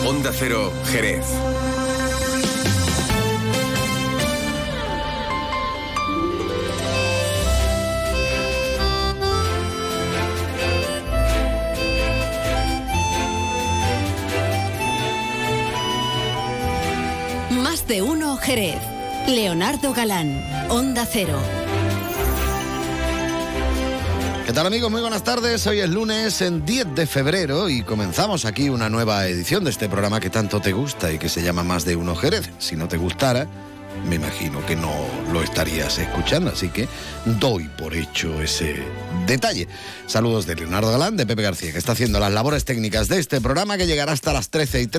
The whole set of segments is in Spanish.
Onda Cero, Jerez. Más de uno, Jerez. Leonardo Galán, Onda Cero. ¿Qué tal, amigos? Muy buenas tardes. Hoy es lunes, en 10 de febrero, y comenzamos aquí una nueva edición de este programa que tanto te gusta y que se llama Más de uno, Jerez. Si no te gustara, me imagino que no lo estarías escuchando, así que doy por hecho ese detalle. Saludos de Leonardo Galán, de Pepe García, que está haciendo las labores técnicas de este programa, que llegará hasta las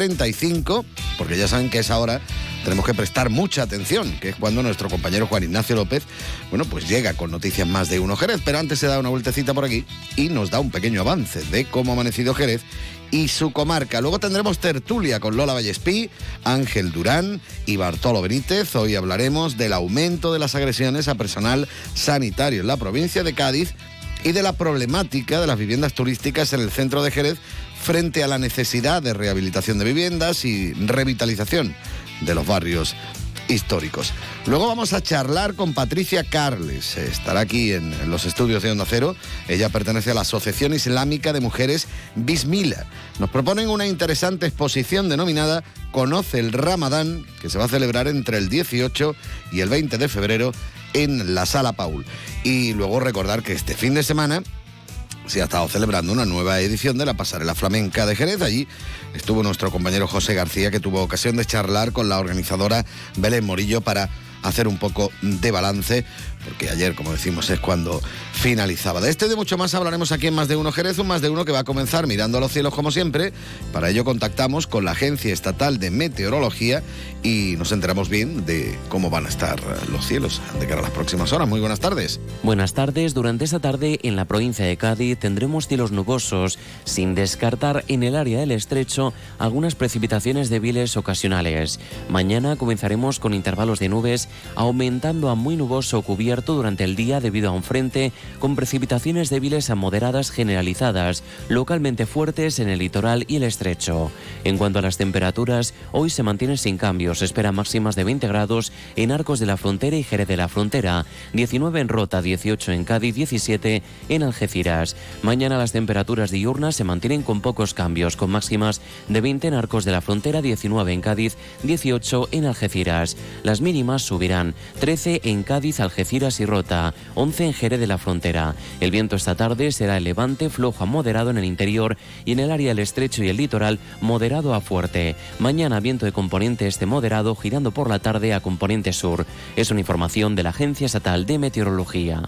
13:35, porque ya saben que a esa hora tenemos que prestar mucha atención, que es cuando nuestro compañero Juan Ignacio López, bueno, pues llega con noticias Más de uno, Jerez, pero antes se da una vueltecita por aquí y nos da un pequeño avance de cómo ha amanecido Jerez y su comarca. Luego tendremos tertulia con Lola Vallespí, Ángel Durán y Bartolo Benítez. Hoy hablaremos del aumento de las agresiones a personal sanitario en la provincia de Cádiz y de la problemática de las viviendas turísticas en el centro de Jerez frente a la necesidad de rehabilitación de viviendas y revitalización de los barrios históricos. Luego vamos a charlar con Patricia Carles. Estará aquí en los estudios de Onda Cero. Ella pertenece a la Asociación Islámica de Mujeres Bismillah. Nos proponen una interesante exposición denominada Conoce el Ramadán, que se va a celebrar entre el 18 y el 20 de febrero en la Sala Paul. Y luego recordar que este fin de semana se ha estado celebrando una nueva edición de la Pasarela Flamenca de Jerez. Allí estuvo nuestro compañero José García, que tuvo ocasión de charlar con la organizadora Belén Morillo para hacer un poco de balance, porque ayer, como decimos, es cuando finalizaba. De esto y de mucho más hablaremos aquí en Más de uno Jerez, un Más de uno que va a comenzar mirando a los cielos como siempre. Para ello contactamos con la Agencia Estatal de Meteorología y nos enteramos bien de cómo van a estar los cielos de cara a las próximas horas. Muy buenas tardes. Buenas tardes. Durante esta tarde en la provincia de Cádiz tendremos cielos nubosos, sin descartar en el área del estrecho algunas precipitaciones débiles ocasionales. Mañana comenzaremos con intervalos de nubes, aumentando a muy nuboso o cubierto durante el día debido a un frente, con precipitaciones débiles a moderadas generalizadas, localmente fuertes en el litoral y el estrecho. En cuanto a las temperaturas, hoy se mantienen sin cambios. Se esperan máximas de 20 grados en Arcos de la Frontera y Jerez de la Frontera, 19 en Rota, 18 en Cádiz, 17 en Algeciras. Mañana las temperaturas diurnas se mantienen con pocos cambios, con máximas de 20 en Arcos de la Frontera, 19 en Cádiz, 18 en Algeciras. Las mínimas subirán, 13 en Cádiz, Algeciras y Rota, 11 en Jerez de la Frontera. El viento esta tarde será el levante flojo a moderado en el interior y en el área del estrecho y el litoral moderado a fuerte. Mañana viento de componente este moderado girando por la tarde a componente sur. Es una información de la Agencia Estatal de Meteorología.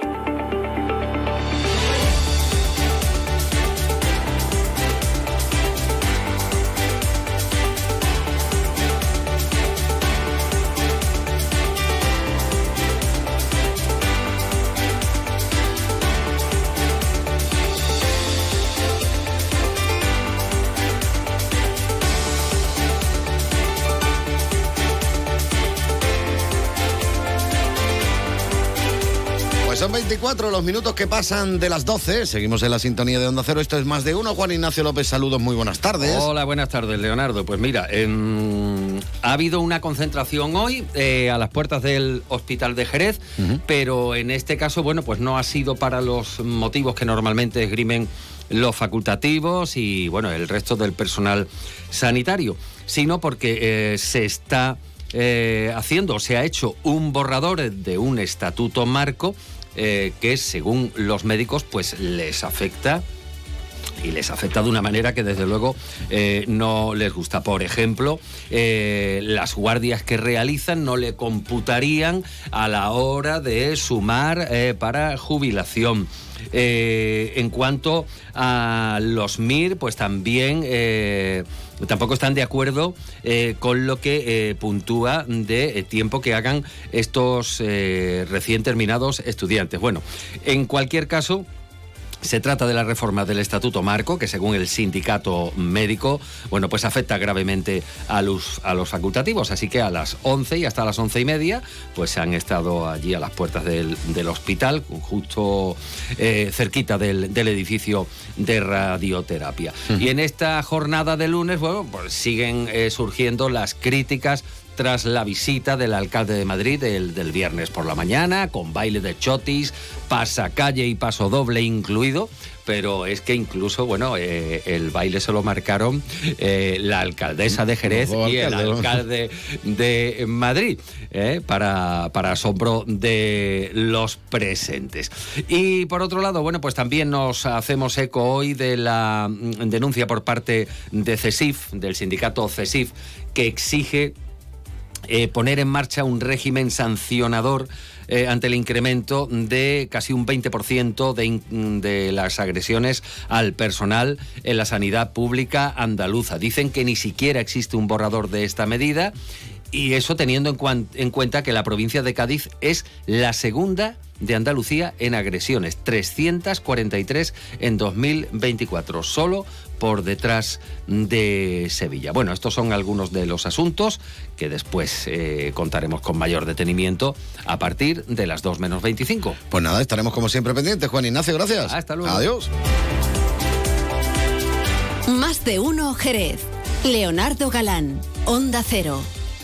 Son 24 los minutos que pasan de las 12. Seguimos en la sintonía de Onda Cero. Esto es Más de uno. Juan Ignacio López, saludos, muy buenas tardes. Hola, buenas tardes, Leonardo. Pues mira, ha habido una concentración hoy a las puertas del Hospital de Jerez, pero en este caso, bueno, pues no ha sido para los motivos que normalmente esgrimen los facultativos y, bueno, el resto del personal sanitario, sino porque se está haciendo, se ha hecho un borrador de un estatuto marco que, según los médicos, pues les afecta, y les afecta de una manera que desde luego no les gusta. Por ejemplo, las guardias que realizan no le computarían a la hora de sumar para jubilación. En cuanto a los MIR, pues también tampoco están de acuerdo con lo que puntúa de tiempo que hagan estos recién terminados estudiantes. Bueno, en cualquier caso, Se trata de la reforma del Estatuto Marco, que según el sindicato médico, bueno, pues afecta gravemente a los facultativos. Así que a las 11 y hasta las 11:30, pues se han estado allí a las puertas del hospital, justo cerquita del edificio de radioterapia. Y en esta jornada de lunes, bueno, pues siguen surgiendo las críticas tras la visita del alcalde de Madrid del viernes por la mañana, con baile de chotis, pasacalle y pasodoble incluido, pero es que incluso, bueno, el baile se lo marcaron la alcaldesa de Jerez y el alcalde de Madrid, para asombro de los presentes. Y por otro lado, bueno, pues también nos hacemos eco hoy de la denuncia por parte de CESIF, del sindicato CESIF, que exige poner en marcha un régimen sancionador ante el incremento de casi un 20% de las agresiones al personal en la sanidad pública andaluza. Dicen que ni siquiera existe un borrador de esta medida, y eso teniendo en cuenta que la provincia de Cádiz es la segunda de Andalucía en agresiones, 343 en 2024, solo por detrás de Sevilla. Bueno, estos son algunos de los asuntos que después contaremos con mayor detenimiento a partir de las 2 menos 25. Pues nada, estaremos como siempre pendientes. Juan Ignacio, gracias. Hasta luego. Adiós. Más de uno Jerez. Leonardo Galán, Onda Cero.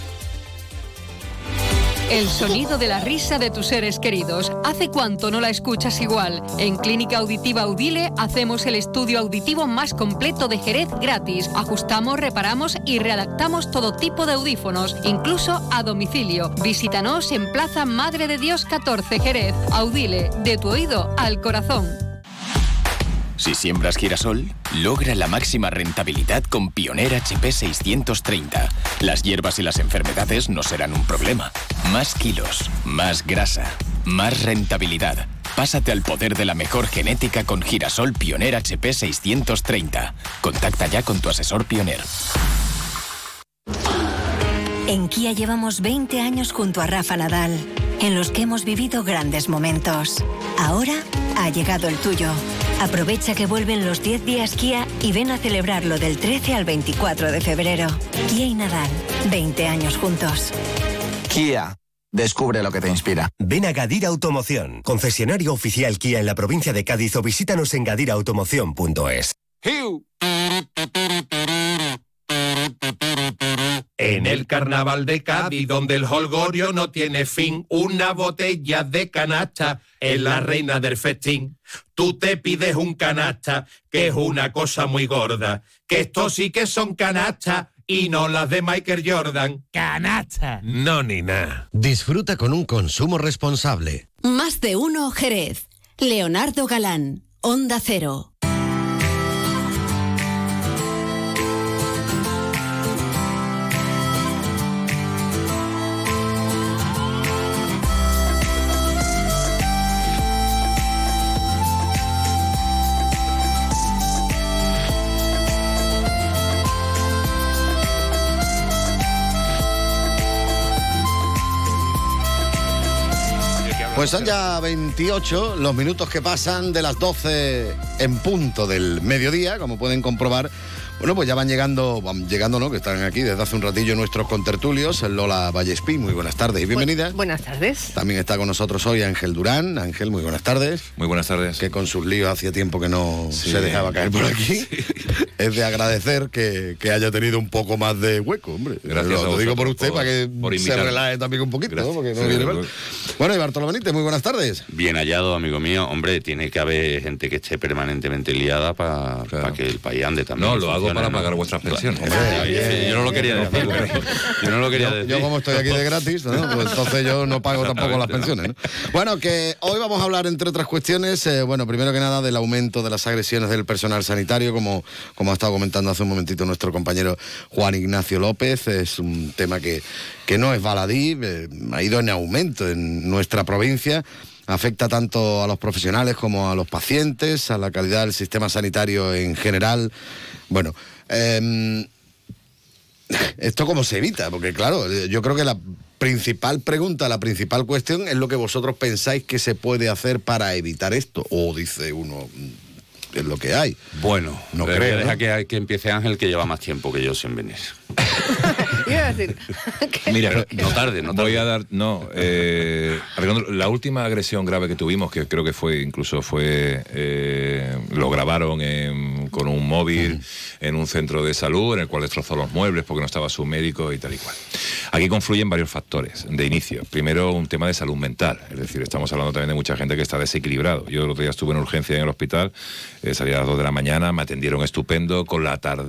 El sonido de la risa de tus seres queridos. ¿Hace cuánto no la escuchas igual? En Clínica Auditiva Audile hacemos el estudio auditivo más completo de Jerez gratis. Ajustamos, reparamos y readaptamos todo tipo de audífonos, incluso a domicilio. Visítanos en Plaza Madre de Dios 14, Jerez. Audile, de tu oído al corazón. Si siembras girasol, logra la máxima rentabilidad con Pioneer HP 630. Las hierbas y las enfermedades no serán un problema. Más kilos, más grasa, más rentabilidad. Pásate al poder de la mejor genética con girasol Pioneer HP 630. Contacta ya con tu asesor Pioneer. En Kia llevamos 20 años junto a Rafa Nadal, en los que hemos vivido grandes momentos. Ahora ha llegado el tuyo. Aprovecha que vuelven los 10 días Kia y ven a celebrarlo del 13 al 24 de febrero. Kia y Nadal, 20 años juntos. Kia, descubre lo que te inspira. Ven a Gadira Automoción, concesionario oficial Kia en la provincia de Cádiz, o visítanos en gadiraautomoción.es. En el carnaval de Cádiz, donde el jolgorio no tiene fin, una botella de canasta es la reina del festín. Tú te pides un canasta, que es una cosa muy gorda, que estos sí que son canastas y no las de Michael Jordan. ¡Canasta! No, ni nada. Disfruta con un consumo responsable. Más de uno Jerez. Leonardo Galán, Onda Cero. Pues son ya 28 los minutos que pasan de las 12 en punto del mediodía, como pueden comprobar. Bueno, pues ya van llegando, ¿no? Que están aquí desde hace un ratillo nuestros contertulios. Lola Vallespí, muy buenas tardes y bienvenida. Buenas tardes. También está con nosotros hoy Ángel Durán. Ángel, muy buenas tardes. Muy buenas tardes. Que con sus líos hacía tiempo que no se dejaba caer por aquí. Sí. Es de agradecer que haya tenido un poco más de hueco, hombre. Gracias. Lo digo por usted, para que se relaje también un poquito, ¿no? Porque no viene mal. Bueno, y Bartolo Benítez, muy buenas tardes. Bien hallado, amigo mío. Hombre, tiene que haber gente que esté permanentemente liada para que el país ande también. No, lo hago para pagar vuestras pensiones. Yo no lo quería decir. Yo no lo quería decir. Yo como estoy aquí de gratis, ¿no? Pues entonces yo no pago tampoco las pensiones, ¿no? Bueno, que hoy vamos a hablar, entre otras cuestiones, bueno, primero que nada, del aumento de las agresiones del personal sanitario, como ha estado comentando hace un momentito nuestro compañero Juan Ignacio López. Es un tema que no es baladí, ha ido en aumento en nuestra provincia. Afecta tanto a los profesionales como a los pacientes, a la calidad del sistema sanitario en general. Bueno, ¿esto cómo se evita? Porque claro, yo creo que la principal pregunta, la principal cuestión es lo que vosotros pensáis que se puede hacer para evitar esto. O dice uno, es lo que hay. Bueno, no creo. Deja que empiece Ángel, que lleva más tiempo que yo sin venir. Iba a decir, Mira, no tarde. Voy a dar, Alejandro, la última agresión grave que tuvimos, que creo que lo grabaron con un móvil en un centro de salud, en el cual destrozó los muebles porque no estaba su médico y tal y cual. Aquí confluyen varios factores de inicio. Primero, un tema de salud mental, es decir, estamos hablando también de mucha gente que está desequilibrado. Yo el otro día estuve en urgencia en el hospital, salí a las 2 de la mañana, me atendieron estupendo, con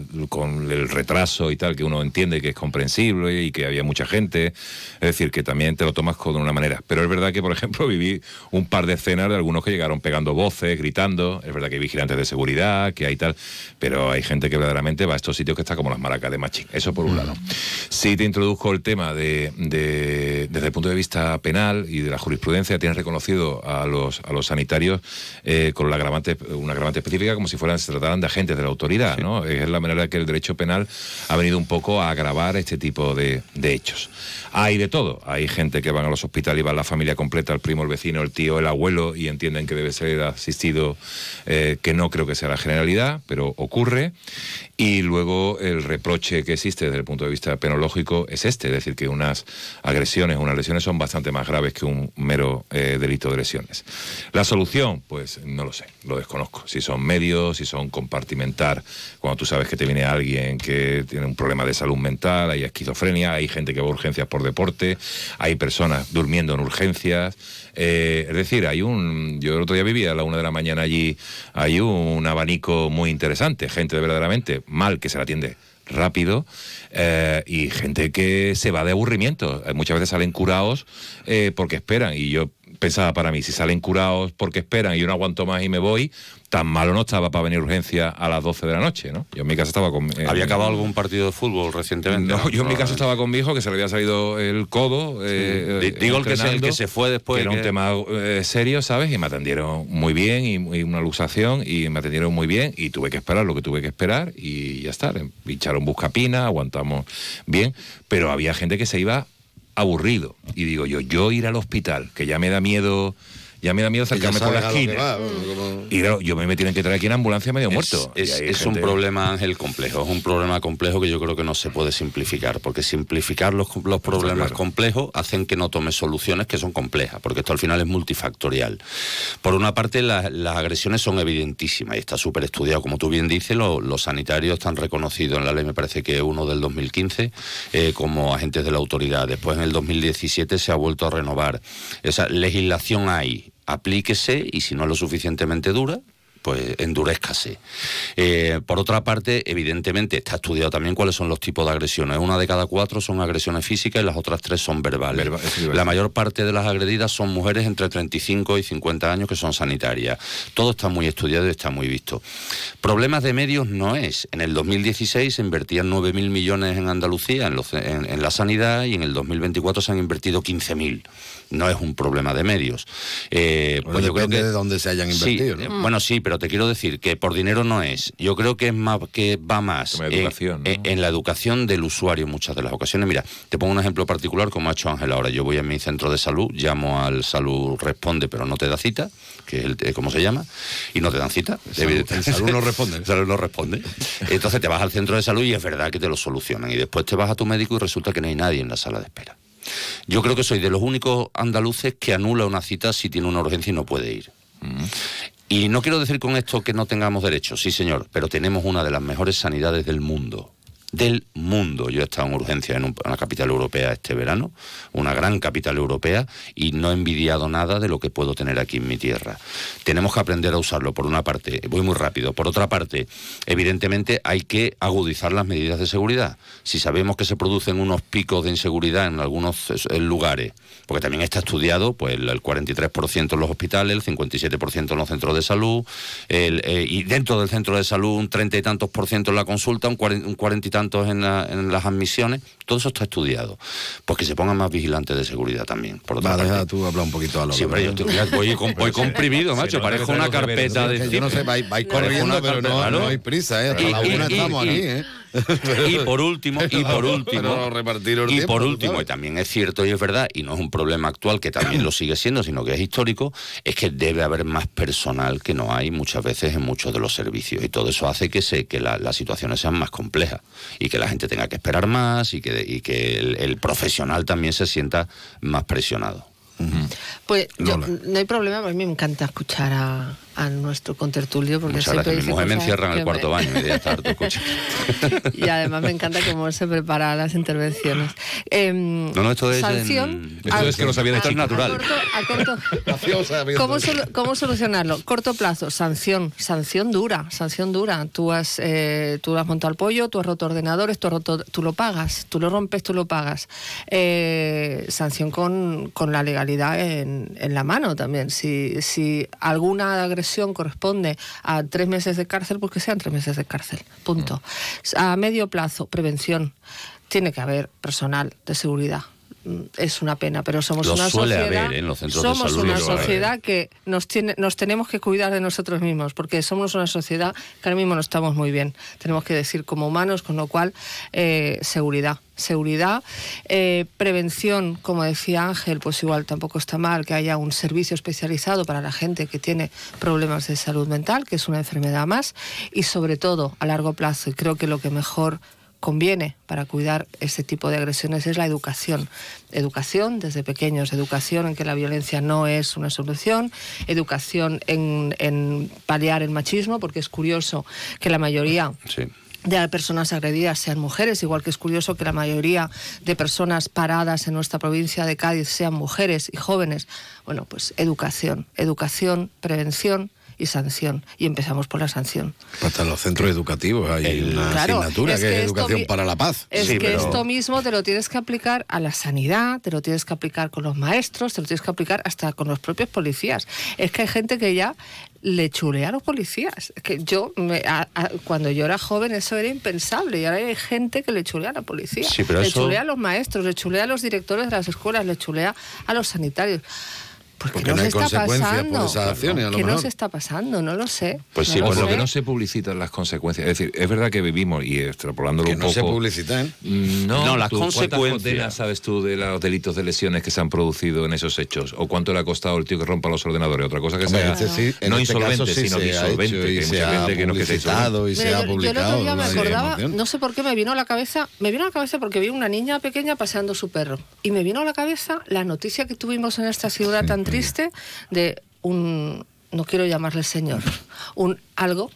el retraso y tal, que uno entiende que es comprensible y que había mucha gente, es decir, que también te lo tomas con una manera. Pero es verdad que, por ejemplo, viví un par de escenas de algunos que llegaron pegando voces, gritando. Es verdad que hay vigilantes de seguridad, que hay tal, pero hay gente que verdaderamente va a estos sitios que está como las maracas de Machín. Eso por un lado. Sí te introduzco el tema desde el punto de vista penal y de la jurisprudencia. Tienes reconocido a los sanitarios con una agravante específica, como si se trataran de agentes de la autoridad, ¿no? Es la manera que el derecho penal ha venido un poco a agravar este tipo de hechos. Hay de todo. Hay gente que van a los hospitales y va la familia completa, el primo, el vecino, el tío, el abuelo, y entienden que debe ser asistido, que no creo que sea la generalidad, pero ocurre. Y luego el reproche que existe desde el punto de vista penológico es es decir, que unas lesiones son bastante más graves que un mero delito de lesiones. La solución, pues no lo sé, lo desconozco. Si son medios, si son compartimentar, cuando tú sabes que te viene alguien que tiene un problema de salud mental, hay esquizofrenia, hay gente que va a urgencias por deporte, hay personas durmiendo en urgencias. Es decir, yo el otro día vivía a la 1 de la mañana allí, hay un abanico muy interesante, gente verdaderamente mal que se la atiende rápido, y gente que se va de aburrimiento. Muchas veces salen curados porque esperan, y yo pensaba para mí, si salen curados porque esperan y yo no aguanto más y me voy, tan malo no estaba para venir urgencia a las 12 de la noche, ¿no? Yo en mi casa estaba con... ¿Había acabado algún partido de fútbol recientemente? No, yo en mi casa estaba con mi hijo, que se le había salido el codo. Digo el que se fue después. Que era un tema serio, ¿sabes? Y me atendieron muy bien, y una luxación, y me atendieron muy bien, y tuve que esperar lo que tuve que esperar, y ya está. Echaron buscapina, aguantamos bien, pero había gente que se iba aburrido. Y digo yo ir al hospital, que ya me da miedo acercarme por la esquina. Y claro, me tienen que traer aquí en ambulancia medio muerto. Es un problema, Ángel, complejo. Es un problema complejo que yo creo que no se puede simplificar, porque simplificar los problemas complejos hacen que no tome soluciones que son complejas, porque esto al final es multifactorial. Por una parte, las agresiones son evidentísimas y está súper estudiado. Como tú bien dices, los sanitarios están reconocidos en la ley, me parece que uno del 2015, como agentes de la autoridad. Después, en el 2017, se ha vuelto a renovar. Esa legislación hay. Aplíquese, y si no es lo suficientemente dura, pues endurezcase. Por otra parte, evidentemente, está estudiado también cuáles son los tipos de agresiones. 1 de cada 4 son agresiones físicas y las otras 3 son verbales. La mayor parte de las agredidas son mujeres entre 35 y 50 años que son sanitarias. Todo está muy estudiado y está muy visto. Problemas de medios no es. En el 2016 se invertían 9.000 millones en Andalucía en la sanidad, y en el 2024 se han invertido 15.000. No es un problema de medios. Pues yo creo que de dónde se hayan invertido, sí, ¿no? Bueno, sí, pero te quiero decir que por dinero no es. Yo creo que va más en la educación del usuario en muchas de las ocasiones. Mira, te pongo un ejemplo particular, como ha hecho Ángel ahora. Yo voy a mi centro de salud, llamo al Salud Responde, pero no te da cita, que es ¿cómo se llama? Y no te dan cita. El salud no responde. El salud no responde. Entonces te vas al centro de salud y es verdad que te lo solucionan. Y después te vas a tu médico y resulta que no hay nadie en la sala de espera. Yo creo que soy de los únicos andaluces que anula una cita si tiene una urgencia y no puede ir. Y no quiero decir con esto que no tengamos derechos, sí señor, pero tenemos una de las mejores sanidades del mundo. Del mundo. Yo he estado en urgencia en una capital europea este verano, una gran capital europea, y no he envidiado nada de lo que puedo tener aquí en mi tierra. Tenemos que aprender a usarlo, por una parte. Voy muy rápido. Por otra parte, evidentemente hay que agudizar las medidas de seguridad. Si sabemos que se producen unos picos de inseguridad en algunos lugares, porque también está estudiado, pues el 43% en los hospitales, el 57% en los centros de salud, y dentro del centro de salud un 30 y tantos % en la consulta, un 40 y tantos tantos en las admisiones, todo eso está estudiado. Pues que se pongan más vigilantes de seguridad también. Por otra parte. Deja tú hablar un poquito a lo sí, yo voy comprimido, macho, parezco una carpeta de... Yo no sé, vais corriendo, pero no hay prisa, hasta la una estamos aquí, Y por último, y también es cierto y es verdad, y no es un problema actual, que también lo sigue siendo, sino que es histórico, es que debe haber más personal que no hay muchas veces en muchos de los servicios, y todo eso hace que las situaciones sean más complejas, y que la gente tenga que esperar más, y que el profesional también se sienta más presionado. Pues no hay problema, a mí me encanta escuchar a nuestro contertulio, porque siempre mi mujer me encierra en el cuarto baño y ya está harto escuchar. Y además me encanta cómo se preparan las intervenciones. Esto es sanción. Esto es que lo sabía de chico. natural. ¿Cómo solucionarlo? Corto plazo, sanción dura. Tú has montado el pollo, tú has roto ordenadores, tú lo pagas, tú lo rompes, tú lo pagas. Sanción con la legalidad en la mano también. Si alguna agresión corresponde a 3 meses de cárcel, pues que sean 3 meses de cárcel, punto. A medio plazo, prevención. Tiene que haber personal de seguridad. Es una pena, pero somos una sociedad. En los centros de salud, somos una sociedad que nos tenemos que cuidar de nosotros mismos, porque somos una sociedad que ahora mismo no estamos muy bien. Tenemos que decir como humanos, con lo cual seguridad, prevención, como decía Ángel, pues igual tampoco está mal que haya un servicio especializado para la gente que tiene problemas de salud mental, que es una enfermedad más, y sobre todo a largo plazo. Y creo que lo que mejor conviene para cuidar este tipo de agresiones es la educación. Educación desde pequeños, educación en que la violencia no es una solución, educación en paliar el machismo, porque es curioso que la mayoría de las personas agredidas sean mujeres, igual que es curioso que la mayoría de personas paradas en nuestra provincia de Cádiz sean mujeres y jóvenes. Bueno, pues educación, prevención y sanción. Y empezamos por la sanción. Hasta en los centros educativos hay una asignatura que es educación para la paz. Esto mismo te lo tienes que aplicar a la sanidad, te lo tienes que aplicar con los maestros, te lo tienes que aplicar hasta con los propios policías. Es que hay gente que ya le chulea a los policías. Es que cuando yo era joven eso era impensable, y ahora hay gente que le chulea a la policía. Chulea a los maestros, le chulea a los directores de las escuelas, le chulea a los sanitarios. Porque no hay consecuencias por esas acciones, a lo mejor. ¿Qué nos está pasando? No lo sé. Pues sí, por lo que no se publicitan las consecuencias. Es decir, es verdad que vivimos, y extrapolándolo un poco... ¿Que no se publicitan? No, las consecuencias. ¿Cuántas condenas sabes tú de los delitos de lesiones que se han producido en esos hechos? ¿O cuánto le ha costado el tío que rompa los ordenadores? Otra cosa que sea no insolvente, sino disolvente. Que hay mucha gente que no quiere insolvente. Y se ha publicado. Yo el otro día me acordaba, no sé por qué me vino a la cabeza porque vi una niña pequeña paseando su perro. Y me vino a la cabeza la noticia que tuvimos en esta ciudad tan triste de no quiero llamarle señor, algo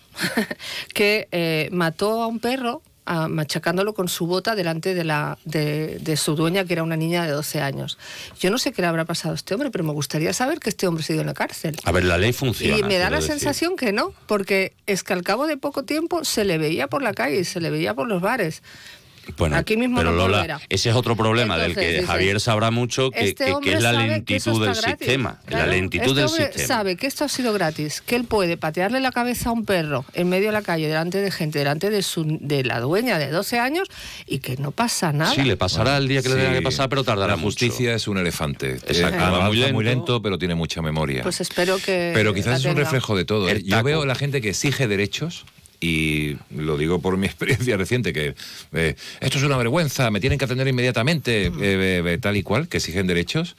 que mató a un perro machacándolo con su bota delante de su dueña, que era una niña de 12 años. Yo no sé qué le habrá pasado a este hombre, pero me gustaría saber que este hombre se dio en la cárcel. A ver, la ley funciona. Y me da la sensación que no, porque es que al cabo de poco tiempo se le veía por la calle, se le veía por los bares. Bueno, aquí mismo pero no Lola, ese es otro problema. Entonces, del que dice, Javier sabrá mucho, que es la lentitud del sistema. Claro, la lentitud del sistema. Sabe que esto ha sido gratis, que él puede patearle la cabeza a un perro en medio de la calle, delante de gente, delante de la dueña de 12 años, y que no pasa nada. Sí, le pasará el día que le tenga que pasar, pero tardará mucho. La justicia es un elefante. Va muy lento, pero tiene mucha memoria. Pues espero que... Pero quizás es un reflejo de todo. Yo veo a la gente que exige derechos, y lo digo por mi experiencia reciente, que esto es una vergüenza, me tienen que atender inmediatamente, tal y cual, que exigen derechos,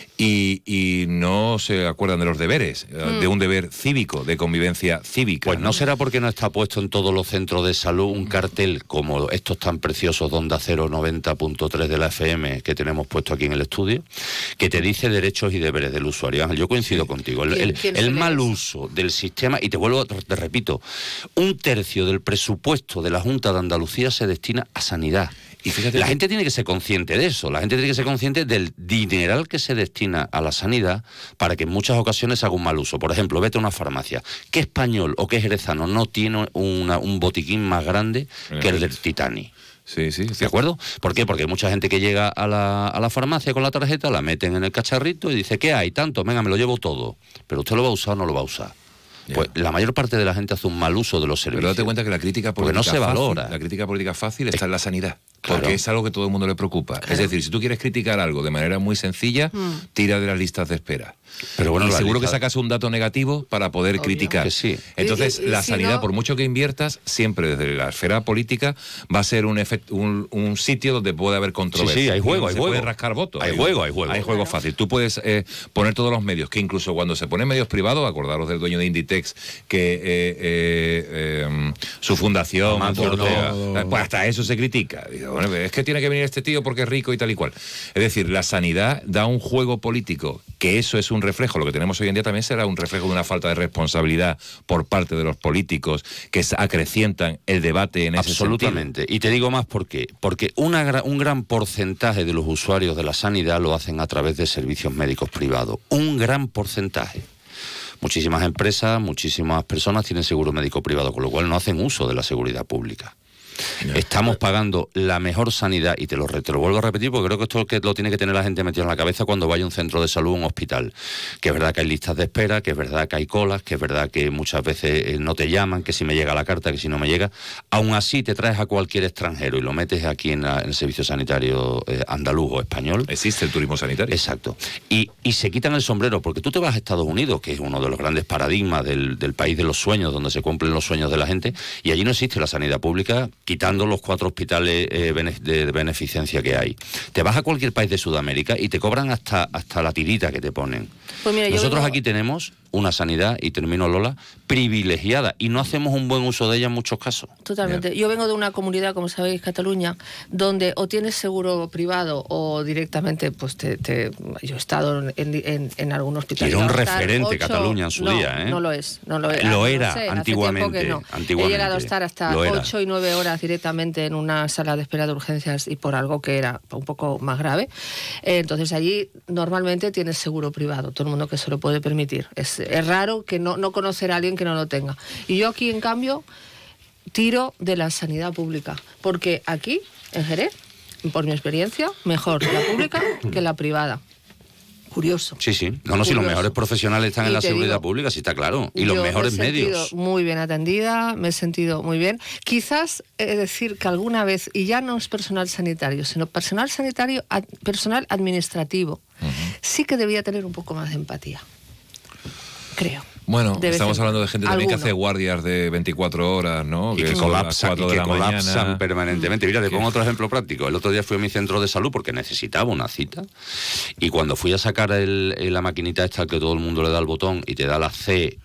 y no se acuerdan de los deberes, de un deber cívico, de convivencia cívica. Pues no será porque no está puesto en todos los centros de salud un cartel como estos tan preciosos de Onda Cero 90.3 de la FM que tenemos puesto aquí en el estudio, que te dice derechos y deberes del usuario. Ángel, yo coincido contigo. El mal uso del sistema, y te repito, 1/3 del presupuesto de la Junta de Andalucía se destina a sanidad. Y fíjate, la gente tiene que ser consciente de eso, la gente tiene que ser consciente del dineral que se destina a la sanidad para que en muchas ocasiones se haga un mal uso. Por ejemplo, vete a una farmacia. ¿Qué español o qué jerezano no tiene un botiquín más grande que el del Titanic? Sí. ¿De acuerdo? ¿Por qué? Porque hay mucha gente que llega a la farmacia con la tarjeta, la meten en el cacharrito y dice, ¿qué hay? Tanto, venga, me lo llevo todo. Pero usted lo va a usar o no lo va a usar. Pues la mayor parte de la gente hace un mal uso de los servicios. Pero date cuenta que la crítica política no se valora. La crítica política fácil está en la sanidad. Claro. Porque es algo que todo el mundo le preocupa. Claro. Es decir, si tú quieres criticar algo de manera muy sencilla, tira de las listas de espera. Pero bueno, y seguro lista... que sacas un dato negativo para poder criticar. Que sí. Entonces, y la si sanidad, no... por mucho que inviertas, siempre desde la esfera política va a ser un sitio donde puede haber controversia. Sí, hay juego, se puede rascar votos. Hay juego. Hay juego fácil. Tú puedes poner todos los medios, que incluso cuando se ponen medios privados, acordaros del dueño de Inditex, que su fundación, pues hasta eso se critica. Digo, bueno, es que tiene que venir este tío porque es rico y tal y cual. Es decir, la sanidad da un juego político, que eso es un reflejo. Lo que tenemos hoy en día también será un reflejo de una falta de responsabilidad por parte de los políticos que acrecientan el debate en ese sentido. Absolutamente. Y te digo más por qué. Porque un gran porcentaje de los usuarios de la sanidad lo hacen a través de servicios médicos privados. Un gran porcentaje. Muchísimas empresas, muchísimas personas tienen seguro médico privado, con lo cual no hacen uso de la seguridad pública. Estamos pagando la mejor sanidad, y te lo vuelvo a repetir porque creo que esto es lo que lo tiene que tener la gente metido en la cabeza cuando vaya a un centro de salud o un hospital. Que es verdad que hay listas de espera, que es verdad que hay colas, que es verdad que muchas veces no te llaman, que si me llega la carta, que si no me llega. Aún así te traes a cualquier extranjero y lo metes aquí en el servicio sanitario andaluz o español. Existe el turismo sanitario. Exacto. Y se quitan el sombrero, porque tú te vas a Estados Unidos, que es uno de los grandes paradigmas del país de los sueños, donde se cumplen los sueños de la gente, y allí no existe la sanidad pública, quitando los 4 hospitales de beneficencia que hay. Te vas a cualquier país de Sudamérica y te cobran hasta la tirita que te ponen. Pues mira, nosotros aquí tenemos una sanidad, y termino, Lola, privilegiada, y no hacemos un buen uso de ella en muchos casos. Totalmente. Yeah. Yo vengo de una comunidad, como sabéis, Cataluña, donde o tienes seguro privado o directamente, pues yo he estado en algún hospital. Era un referente Cataluña en su día, ¿eh? No lo es. Lo era antiguamente. He llegado a estar hasta 8 y 9 horas directamente en una sala de espera de urgencias y por algo que era un poco más grave. Entonces allí normalmente tienes seguro privado, todo el mundo que se lo puede permitir. Es raro que no conocer a alguien que no lo tenga. Y yo aquí, en cambio, tiro de la sanidad pública, porque aquí, en Jerez, por mi experiencia, mejor la pública que la privada. Curioso. Sí. No, si los mejores profesionales están en la seguridad pública, sí está claro. Y los mejores medios. Me he sentido muy bien atendida, me he sentido muy bien. Quizás decir que alguna vez, y ya no es personal sanitario, sino personal sanitario, personal administrativo, sí que debía tener un poco más de empatía. Creo. Bueno, estamos hablando de gente también que hace guardias de 24 horas, ¿no? Y que colapsan permanentemente. Mira, te pongo otro ejemplo práctico. El otro día fui a mi centro de salud porque necesitaba una cita, y cuando fui a sacar la maquinita esta que todo el mundo le da al botón y te da la C,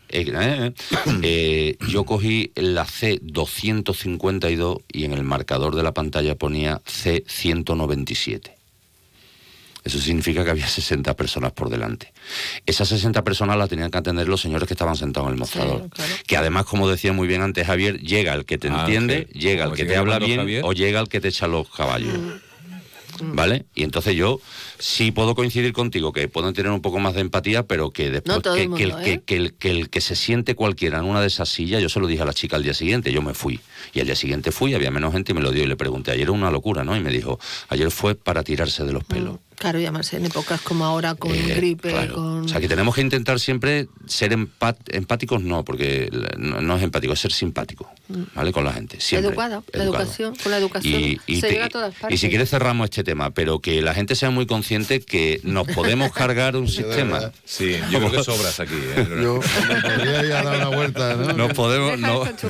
yo cogí la C252 y en el marcador de la pantalla ponía C197. Eso significa que había 60 personas por delante. Esas 60 personas las tenían que atender los señores que estaban sentados en el mostrador. Sí, claro. Que además, como decía muy bien antes Javier, llega el que te entiende, llega el que te habla bien, Javier, o llega el que te echa los caballos. ¿Vale? Y entonces yo sí puedo coincidir contigo, que pueden tener un poco más de empatía, pero que después el que se siente cualquiera en una de esas sillas, yo se lo dije a la chica al día siguiente, yo me fui. Y al día siguiente fui, había menos gente y me lo dio, y le pregunté, ayer era una locura, ¿no? Y me dijo, ayer fue para tirarse de los pelos. Claro, y además en épocas como ahora, con gripe, claro. con... O sea, que tenemos que intentar siempre ser empáticos, no, porque no es empático, es ser simpático, ¿vale? Con la gente, siempre. La educación, con la educación se llega a todas partes. Y si quieres cerramos este tema, pero que la gente sea muy consciente que nos podemos cargar un sistema. Sí, yo creo que sobras aquí, ¿eh? Yo podría ir a dar una vuelta, ¿no? Nos podemos...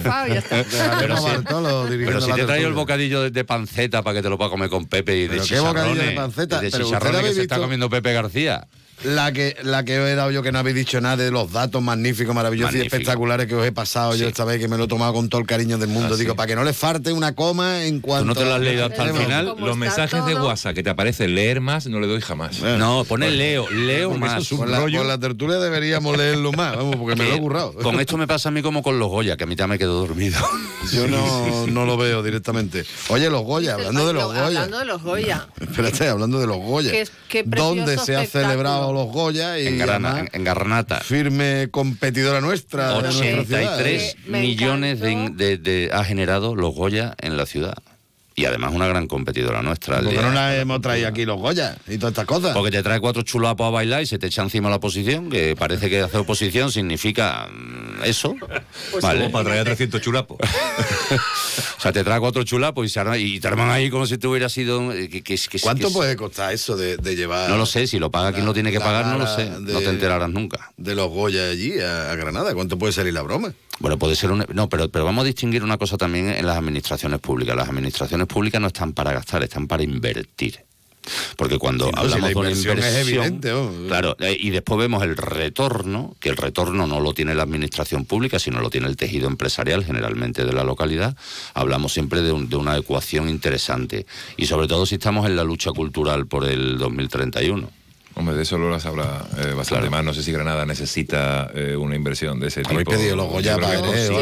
Pero si te traigo el bocadillo de panceta para que te lo puedas comer con Pepe y de chicharrones. ¿Qué bocadillo de panceta? Que se está comiendo Pepe García. La que he dado yo, que no habéis dicho nada de los datos magníficos, maravillosos y espectaculares que os he pasado yo esta vez, que me lo he tomado con todo el cariño del mundo. Digo, para que no le falte una coma en cuanto... ¿Tú no te lo has leído hasta el final? Los mensajes de WhatsApp que te aparecen leer más, no le doy jamás. No, pone leo más. Por la tertulia deberíamos leerlo más, vamos, porque me lo he currado. Con esto me pasa a mí como con los Goya, que a mitad me quedo dormido. Yo no lo veo directamente. Oye, los Goya, hablando de los Goya. Espérate, hablando de los Goya. ¿Dónde se ha celebrado los Goya? Y en Granata. Firme competidora nuestra. 83 millones ha generado los Goya en la ciudad. Y además una gran competidora nuestra. ¿Por qué no la hemos traído aquí los Goya y todas estas cosas? Porque te trae 4 chulapos a bailar y se te echa encima la oposición, que parece que hacer oposición significa eso. Pues vale. como para traer 300 chulapos. O sea, te trae 4 chulapos y te arman ahí como si tú hubieras sido... ¿Cuánto puede costar eso de llevar? No lo sé, si lo paga quien lo tiene que pagar, no lo sé. No te enterarás nunca. De los Goya allí a Granada, ¿cuánto puede salir la broma? Bueno, puede ser No, pero vamos a distinguir una cosa también en las administraciones públicas. Las administraciones públicas no están para gastar, están para invertir. Porque cuando hablamos de una inversión es evidente, claro, y después vemos el retorno, que el retorno no lo tiene la administración pública, sino lo tiene el tejido empresarial, generalmente de la localidad. Hablamos siempre de una ecuación interesante. Y sobre todo si estamos en la lucha cultural por el 2031. Hombre, de eso Lola sabrá bastante más. No sé si Granada necesita una inversión de ese tipo. Habéis pedido los Goya para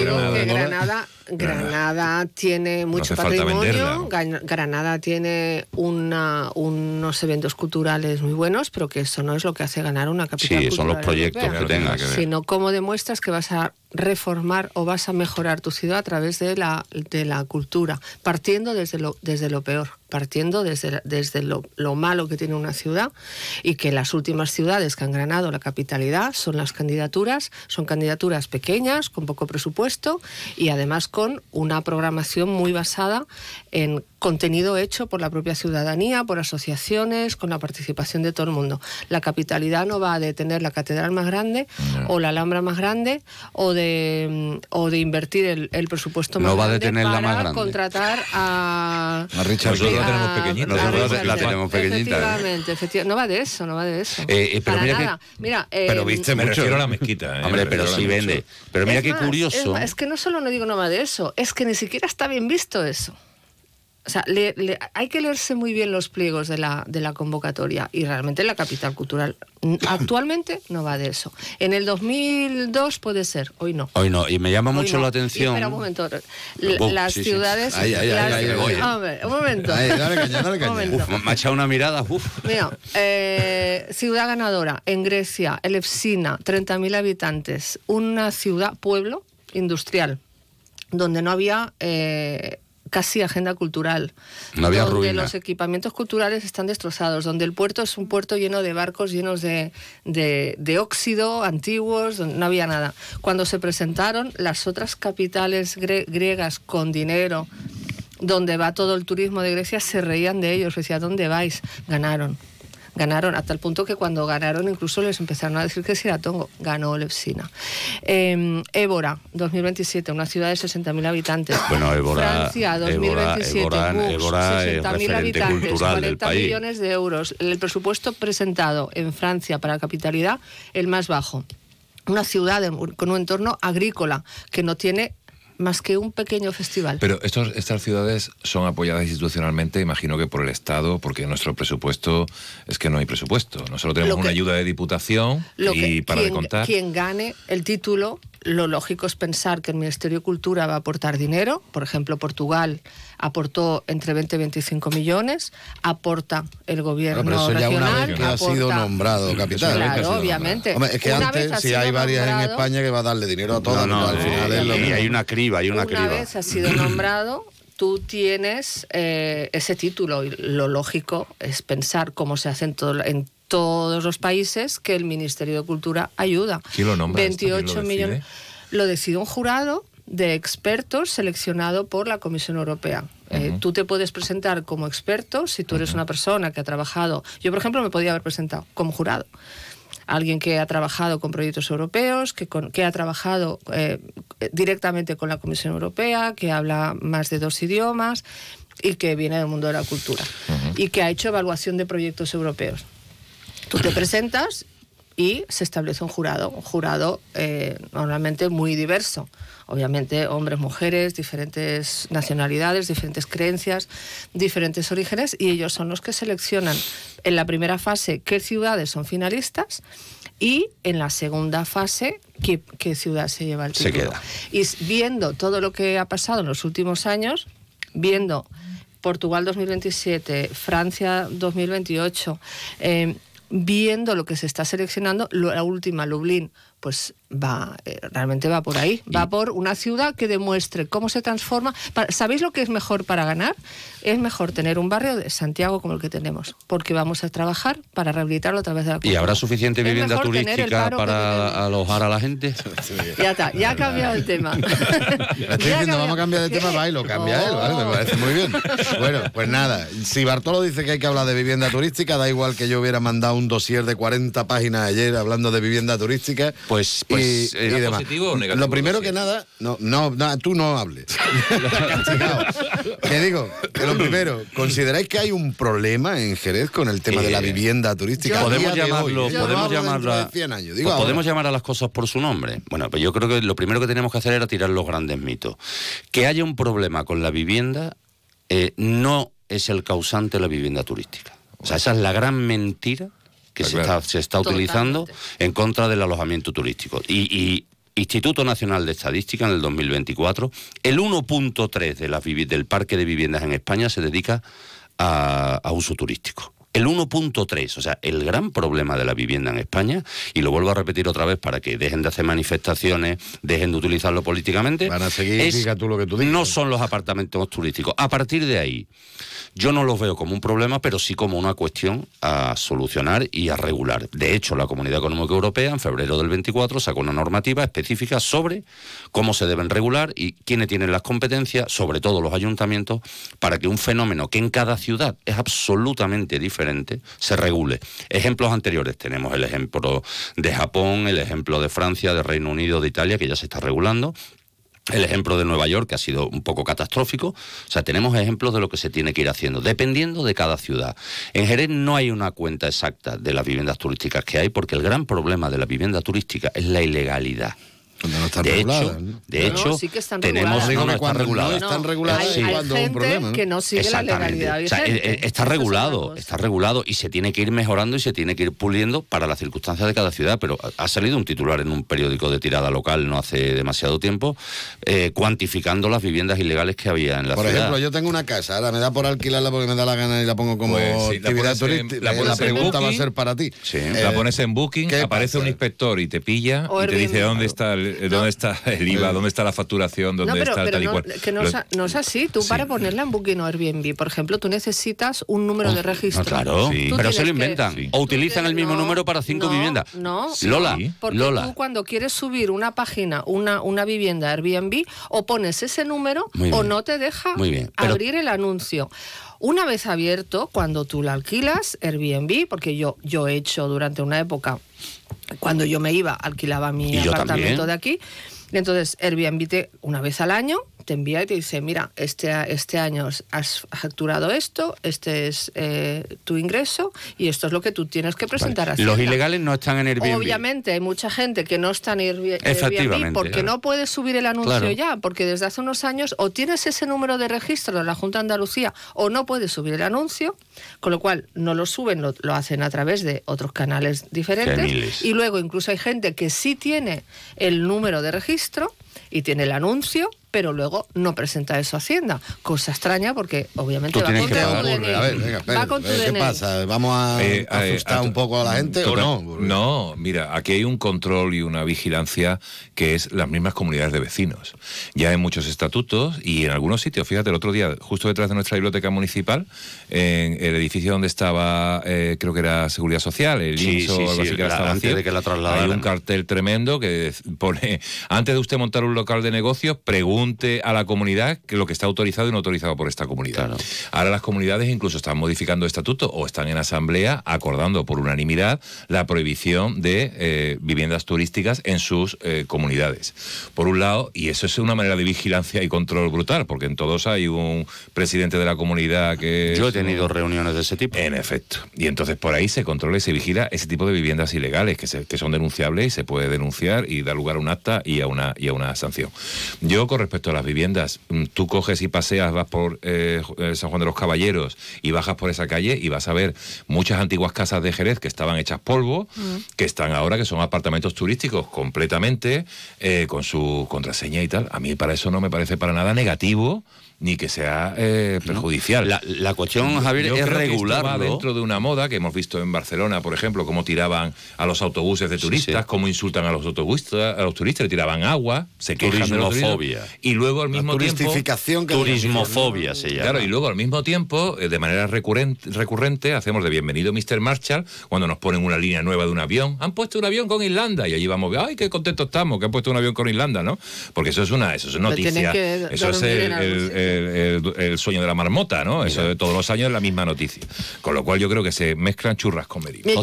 Granada tiene mucho patrimonio, Granada tiene unos eventos culturales muy buenos, pero que eso no es lo que hace ganar una capital cultural. Sí, son los proyectos europea. Que tenga que ver. Sino cómo demuestras que vas a reformar o vas a mejorar tu ciudad a través de la cultura, partiendo desde lo peor, partiendo desde lo malo que tiene una ciudad, y que las últimas ciudades que han ganado la capitalidad son candidaturas pequeñas, con poco presupuesto y además con una programación muy basada en contenido hecho por la propia ciudadanía, por asociaciones, con la participación de todo el mundo. La capitalidad no va de tener la catedral más grande o la Alhambra más grande o de invertir el presupuesto más grande. No va de tener la más grande. Contratar a Richard. Nosotros la tenemos pequeñita. Nosotros la tenemos pequeñita. Efectivamente. No va de eso. Pero para mira nada. Mira, pero viste, me refiero a la mezquita. Hombre, pero sí vende. Pero mira qué curioso. Es que no solo no digo no va de eso, es que ni siquiera está bien visto eso. O sea, hay que leerse muy bien los pliegos de la convocatoria, y realmente la capital cultural actualmente no va de eso. En el 2002 puede ser, hoy no. Hoy no, y me llama mucho la atención. Espera un momento. Las ciudades... Hombre, un momento. Dale caña. Me ha echado una mirada. Mira, ciudad ganadora en Grecia, Elefsina, 30.000 habitantes, una pueblo industrial, donde no había... casi agenda cultural, no había donde ruina. Los equipamientos culturales están destrozados, donde el puerto es un puerto lleno de barcos llenos de óxido, antiguos, donde no había nada. Cuando se presentaron las otras capitales griegas con dinero, donde va todo el turismo de Grecia, se reían de ellos, decían, ¿dónde vais? Ganaron hasta el punto que cuando ganaron incluso les empezaron a decir que si era tongo. Ganó Elefsina. Évora, 2027, una ciudad de 60.000 habitantes. Bueno, Évora, Francia, 2027, Évora 60.000 habitantes, 40 millones de euros. El presupuesto presentado en Francia para la capitalidad, el más bajo. Una ciudad con un entorno agrícola que no tiene más que un pequeño festival. Pero estas ciudades son apoyadas institucionalmente, imagino que por el Estado, porque nuestro presupuesto es que no hay presupuesto. Nosotros tenemos una ayuda de diputación y para de contar. Quien gane el título, lo lógico es pensar que el Ministerio de Cultura va a aportar dinero. Por ejemplo, Portugal aportó entre 20 y 25 millones, aporta el gobierno regional. Pero eso ya una vez que ha sido nombrado capital. Claro, obviamente. Hombre, es que antes, si hay varias en España, que va a darle dinero a todas. Al final es lo mismo. Hay una criba, Una vez ha sido nombrado, tú tienes ese título, y lo lógico es pensar, cómo se hace en todos los países, que el Ministerio de Cultura ayuda. ¿Quién lo nombra? 28 millones. Lo decide un jurado de expertos seleccionado por la Comisión Europea. Tú te puedes presentar como experto si tú eres una persona que ha trabajado. Yo, por ejemplo, me podía haber presentado como jurado. Alguien que ha trabajado con proyectos europeos, que ha trabajado directamente con la Comisión Europea, que habla más de 2 idiomas y que viene del mundo de la cultura y que ha hecho evaluación de proyectos europeos. Tú te presentas y se establece un jurado normalmente muy diverso. Obviamente hombres, mujeres, diferentes nacionalidades, diferentes creencias, diferentes orígenes, y ellos son los que seleccionan en la primera fase qué ciudades son finalistas y en la segunda fase qué ciudad se lleva el título. Se queda. Y viendo todo lo que ha pasado en los últimos años, viendo Portugal 2027, Francia 2028, viendo lo que se está seleccionando, la última, Lublin, pues realmente va por ahí, va por una ciudad que demuestre cómo se transforma. ¿Sabéis lo que es mejor para ganar? Es mejor tener un barrio de Santiago como el que tenemos, porque vamos a trabajar para rehabilitarlo a través de la cultura. ¿Y habrá suficiente vivienda turística para alojar a la gente? Ya está, ya ha cambiado el tema. Estoy diciendo, vamos a cambiar de tema, va y lo cambia él, ¿vale? Me parece muy bien. Bueno, pues nada, si Bartolo dice que hay que hablar de vivienda turística, da igual que yo hubiera mandado un dossier de 40 páginas ayer hablando de vivienda turística. Pues y demás. ¿Positivo o negativo? Lo primero que nada, no, tú no hables. Que digo, que lo primero, ¿consideráis que hay un problema en Jerez con el tema de la vivienda turística? Podemos llamar a las cosas por su nombre. Bueno, pues yo creo que lo primero que tenemos que hacer era tirar los grandes mitos. Que haya un problema con la vivienda no es el causante de la vivienda turística. O sea, esa es la gran mentira que se está utilizando en contra del alojamiento turístico. Y Instituto Nacional de Estadística, en el 2024, el 1.3 del parque de viviendas en España se dedica a uso turístico. El 1.3, o sea, el gran problema de la vivienda en España, y lo vuelvo a repetir otra vez para que dejen de hacer manifestaciones, dejen de utilizarlo políticamente, van a seguir, diga tú lo que tú dices. No son los apartamentos turísticos. A partir de ahí, yo no los veo como un problema, pero sí como una cuestión a solucionar y a regular. De hecho, la Comunidad Económica Europea, en febrero del 24, sacó una normativa específica sobre cómo se deben regular y quiénes tienen las competencias, sobre todo los ayuntamientos, para que un fenómeno que en cada ciudad es absolutamente diferente se regule. Ejemplos anteriores tenemos el ejemplo de Japón, el ejemplo de Francia, de Reino Unido, de Italia, que ya se está regulando. El ejemplo de Nueva York, que ha sido un poco catastrófico. O sea, tenemos ejemplos de lo que se tiene que ir haciendo, dependiendo de cada ciudad. En Jerez no hay una cuenta exacta de las viviendas turísticas que hay, porque el gran problema de la vivienda turística es la ilegalidad. Cuando no están de reguladas, hecho, sí que están tenemos reguladas. Cuando no están reguladas, hay cuando gente un problema, ¿no? que no sigue la legalidad vigente. O sea, está regulado y se tiene que ir mejorando y se tiene que ir puliendo para las circunstancias de cada ciudad, pero ha salido un titular en un periódico de tirada local no hace demasiado tiempo cuantificando las viviendas ilegales que había en la ciudad. Por ejemplo, yo tengo una casa, ahora me da por alquilarla porque me da la gana y la pongo como actividad turística. La pregunta va a ser para ti. Sí. La pones en Booking, aparece un inspector y te pilla y te dice dónde está el IVA, dónde está la facturación, dónde está el tal y cual. Que no es así. Tú para ponerla en Booking o Airbnb, por ejemplo, tú necesitas un número de registro. Claro, pero se lo inventan. O utilizan el mismo número para 5 viviendas. No, Lola, porque tú cuando quieres subir una página, una vivienda Airbnb, o pones ese número o no te deja abrir el anuncio. Una vez abierto, cuando tú la alquilas, Airbnb, porque yo he hecho durante una época, cuando yo me iba, alquilaba mi apartamento de aquí. Entonces, Airbnb una vez al año te envía y te dice, mira, este año has facturado esto, este es tu ingreso y esto es lo que tú tienes que presentar. Vale. Los ilegales no están en Airbnb. Obviamente, hay mucha gente que no está en Airbnb porque no puede subir el anuncio ya, porque desde hace unos años o tienes ese número de registro de la Junta de Andalucía o no puedes subir el anuncio, con lo cual no lo suben, lo hacen a través de otros canales diferentes. Y luego incluso hay gente que sí tiene el número de registro y tiene el anuncio, pero luego no presenta eso a Hacienda. Cosa extraña porque obviamente va con tu DNI. A ver, venga, va con tu DNI. ¿Qué pasa? ¿Vamos a asustar un poco a la gente o no? No, mira, aquí hay un control y una vigilancia que es las mismas comunidades de vecinos. Ya hay muchos estatutos y en algunos sitios, fíjate, el otro día, justo detrás de nuestra biblioteca municipal, en el edificio donde estaba, creo que era Seguridad Social, el INSS o algo así que estaba antes de que la trasladaran. Hay un cartel tremendo que pone, antes de usted montar un local de negocios, pregunte a la comunidad que lo que está autorizado y no autorizado por esta comunidad. Claro. Ahora las comunidades incluso están modificando estatutos o están en asamblea acordando por unanimidad la prohibición de viviendas turísticas en sus comunidades. Por un lado, y eso es una manera de vigilancia y control brutal, porque en todos hay un presidente de la comunidad que... Yo he tenido reuniones de ese tipo. En efecto. Y entonces por ahí se controla y se vigila ese tipo de viviendas ilegales que son denunciables y se puede denunciar y dar lugar a un acta y a una sanción. Yo, con respecto a las viviendas, tú coges y paseas, vas por San Juan de los Caballeros y bajas por esa calle y vas a ver muchas antiguas casas de Jerez que estaban hechas polvo, que están ahora, que son apartamentos turísticos completamente, con su contraseña y tal. A mí para eso no me parece para nada negativo ni que sea perjudicial. La cuestión, Javier, es regularlo. Va dentro de una moda que hemos visto en Barcelona, por ejemplo, cómo tiraban a los autobuses de turistas, cómo insultan a los turistas, le tiraban agua, se quejan de los turistas, y luego al mismo tiempo turismofobia se llama. Claro, y luego al mismo tiempo, de manera recurrente, hacemos de bienvenido Mr. Marshall cuando nos ponen una línea nueva de un avión. Han puesto un avión con Irlanda y allí vamos, ay, qué contentos estamos que han puesto un avión con Irlanda, ¿no? Porque eso es noticia, eso es el sueño de la marmota, ¿no? Eso de todos los años es la misma noticia. Con lo cual yo creo que se mezclan churras con merinas.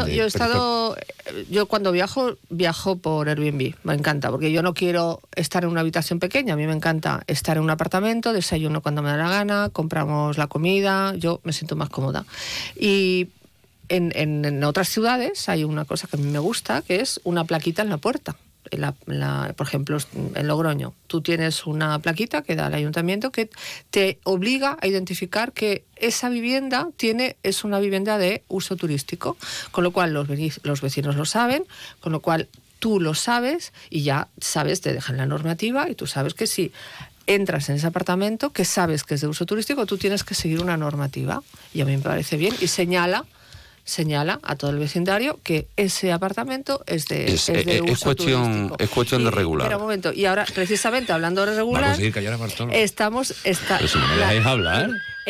Yo cuando viajo por Airbnb, me encanta, porque yo no quiero estar en una habitación pequeña, a mí me encanta estar en un apartamento, desayuno cuando me da la gana, compramos la comida, yo me siento más cómoda. Y en otras ciudades hay una cosa que a mí me gusta, que es una plaquita en la puerta. Por ejemplo, en Logroño, tú tienes una plaquita que da el ayuntamiento que te obliga a identificar que esa vivienda es una vivienda de uso turístico, con lo cual los vecinos lo saben, con lo cual tú lo sabes y ya sabes, te dejan la normativa y tú sabes que si entras en ese apartamento, que sabes que es de uso turístico, tú tienes que seguir una normativa, y a mí me parece bien, y señala a todo el vecindario que ese apartamento es de uso turístico. Es cuestión de regular. Espera un momento. Y ahora, precisamente, hablando de regular, vamos a ir callar a Bartolo. Pero si no me dejáis hablar.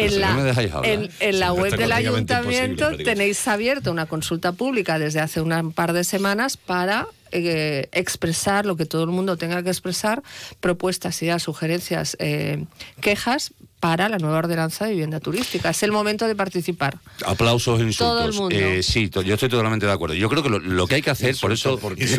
En la web del ayuntamiento tenéis abierto una consulta pública desde hace un par de semanas para expresar lo que todo el mundo tenga que expresar, propuestas, ideas, sugerencias, quejas para la nueva ordenanza de vivienda turística. Es el momento de participar. Aplausos e insultos. Todo el mundo. Sí, yo estoy totalmente de acuerdo. Yo creo que lo que hay que hacer, por eso...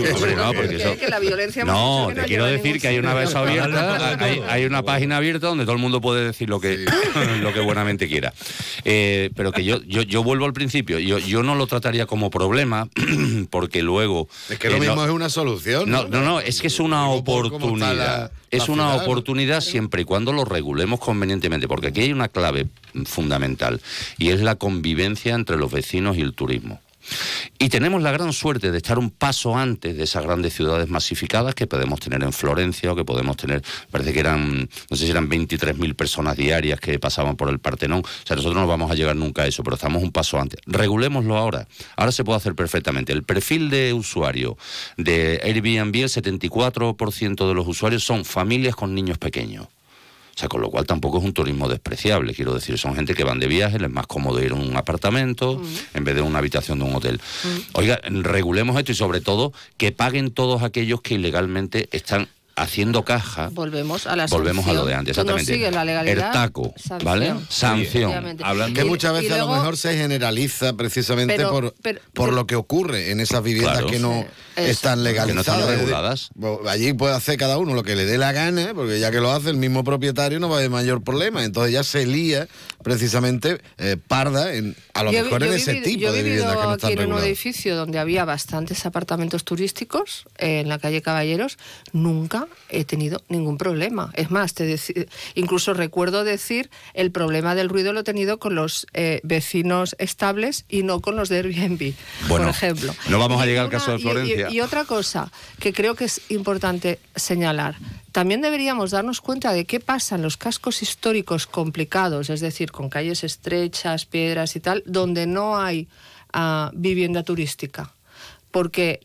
Que la violencia te quiero decir que hay una vez abierta, hay una página abierta donde todo el mundo puede decir lo que buenamente quiera. Pero que yo vuelvo al principio. Yo no lo trataría como problema, porque luego... Es que lo mismo es una solución. No, es que es una oportunidad. Es una oportunidad siempre y cuando lo regulemos convenientemente, porque aquí hay una clave fundamental y es la convivencia entre los vecinos y el turismo. Y tenemos la gran suerte de estar un paso antes de esas grandes ciudades masificadas que podemos tener en Florencia o que podemos tener, parece que eran, no sé si eran 23.000 personas diarias que pasaban por el Partenón. O sea, nosotros no vamos a llegar nunca a eso, pero estamos un paso antes. Regulémoslo ahora. Ahora se puede hacer perfectamente. El perfil de usuario de Airbnb, el 74% de los usuarios son familias con niños pequeños. O sea, con lo cual tampoco es un turismo despreciable, quiero decir, son gente que van de viaje, les es más cómodo ir a un apartamento en vez de una habitación de un hotel. Oiga, regulemos esto y sobre todo que paguen todos aquellos que ilegalmente están haciendo caja. Volvemos a lo de antes, exactamente. Tú no sigues la legalidad, el taco, sanción. ¿vale? Sanción. Hablando que muchas veces luego, a lo mejor se generaliza precisamente por lo que ocurre en esas viviendas que no están legalizadas. Que no están reguladas. Allí puede hacer cada uno lo que le dé la gana, porque ya que lo hace el mismo propietario no va a haber mayor problema. Entonces ya se lía precisamente parda a lo mejor en ese tipo de viviendas que no están reguladas. Yo he vivido aquí en un edificio donde había bastantes apartamentos turísticos, en la calle Caballeros, nunca he tenido ningún problema. Es más, incluso recuerdo decir, el problema del ruido lo he tenido con los vecinos estables y no con los de Airbnb, por ejemplo. No vamos a llegar al caso de Florencia. Y otra cosa que creo que es importante señalar, también deberíamos darnos cuenta de qué pasa en los cascos históricos complicados, es decir, con calles estrechas, piedras y tal, donde no hay vivienda turística. Porque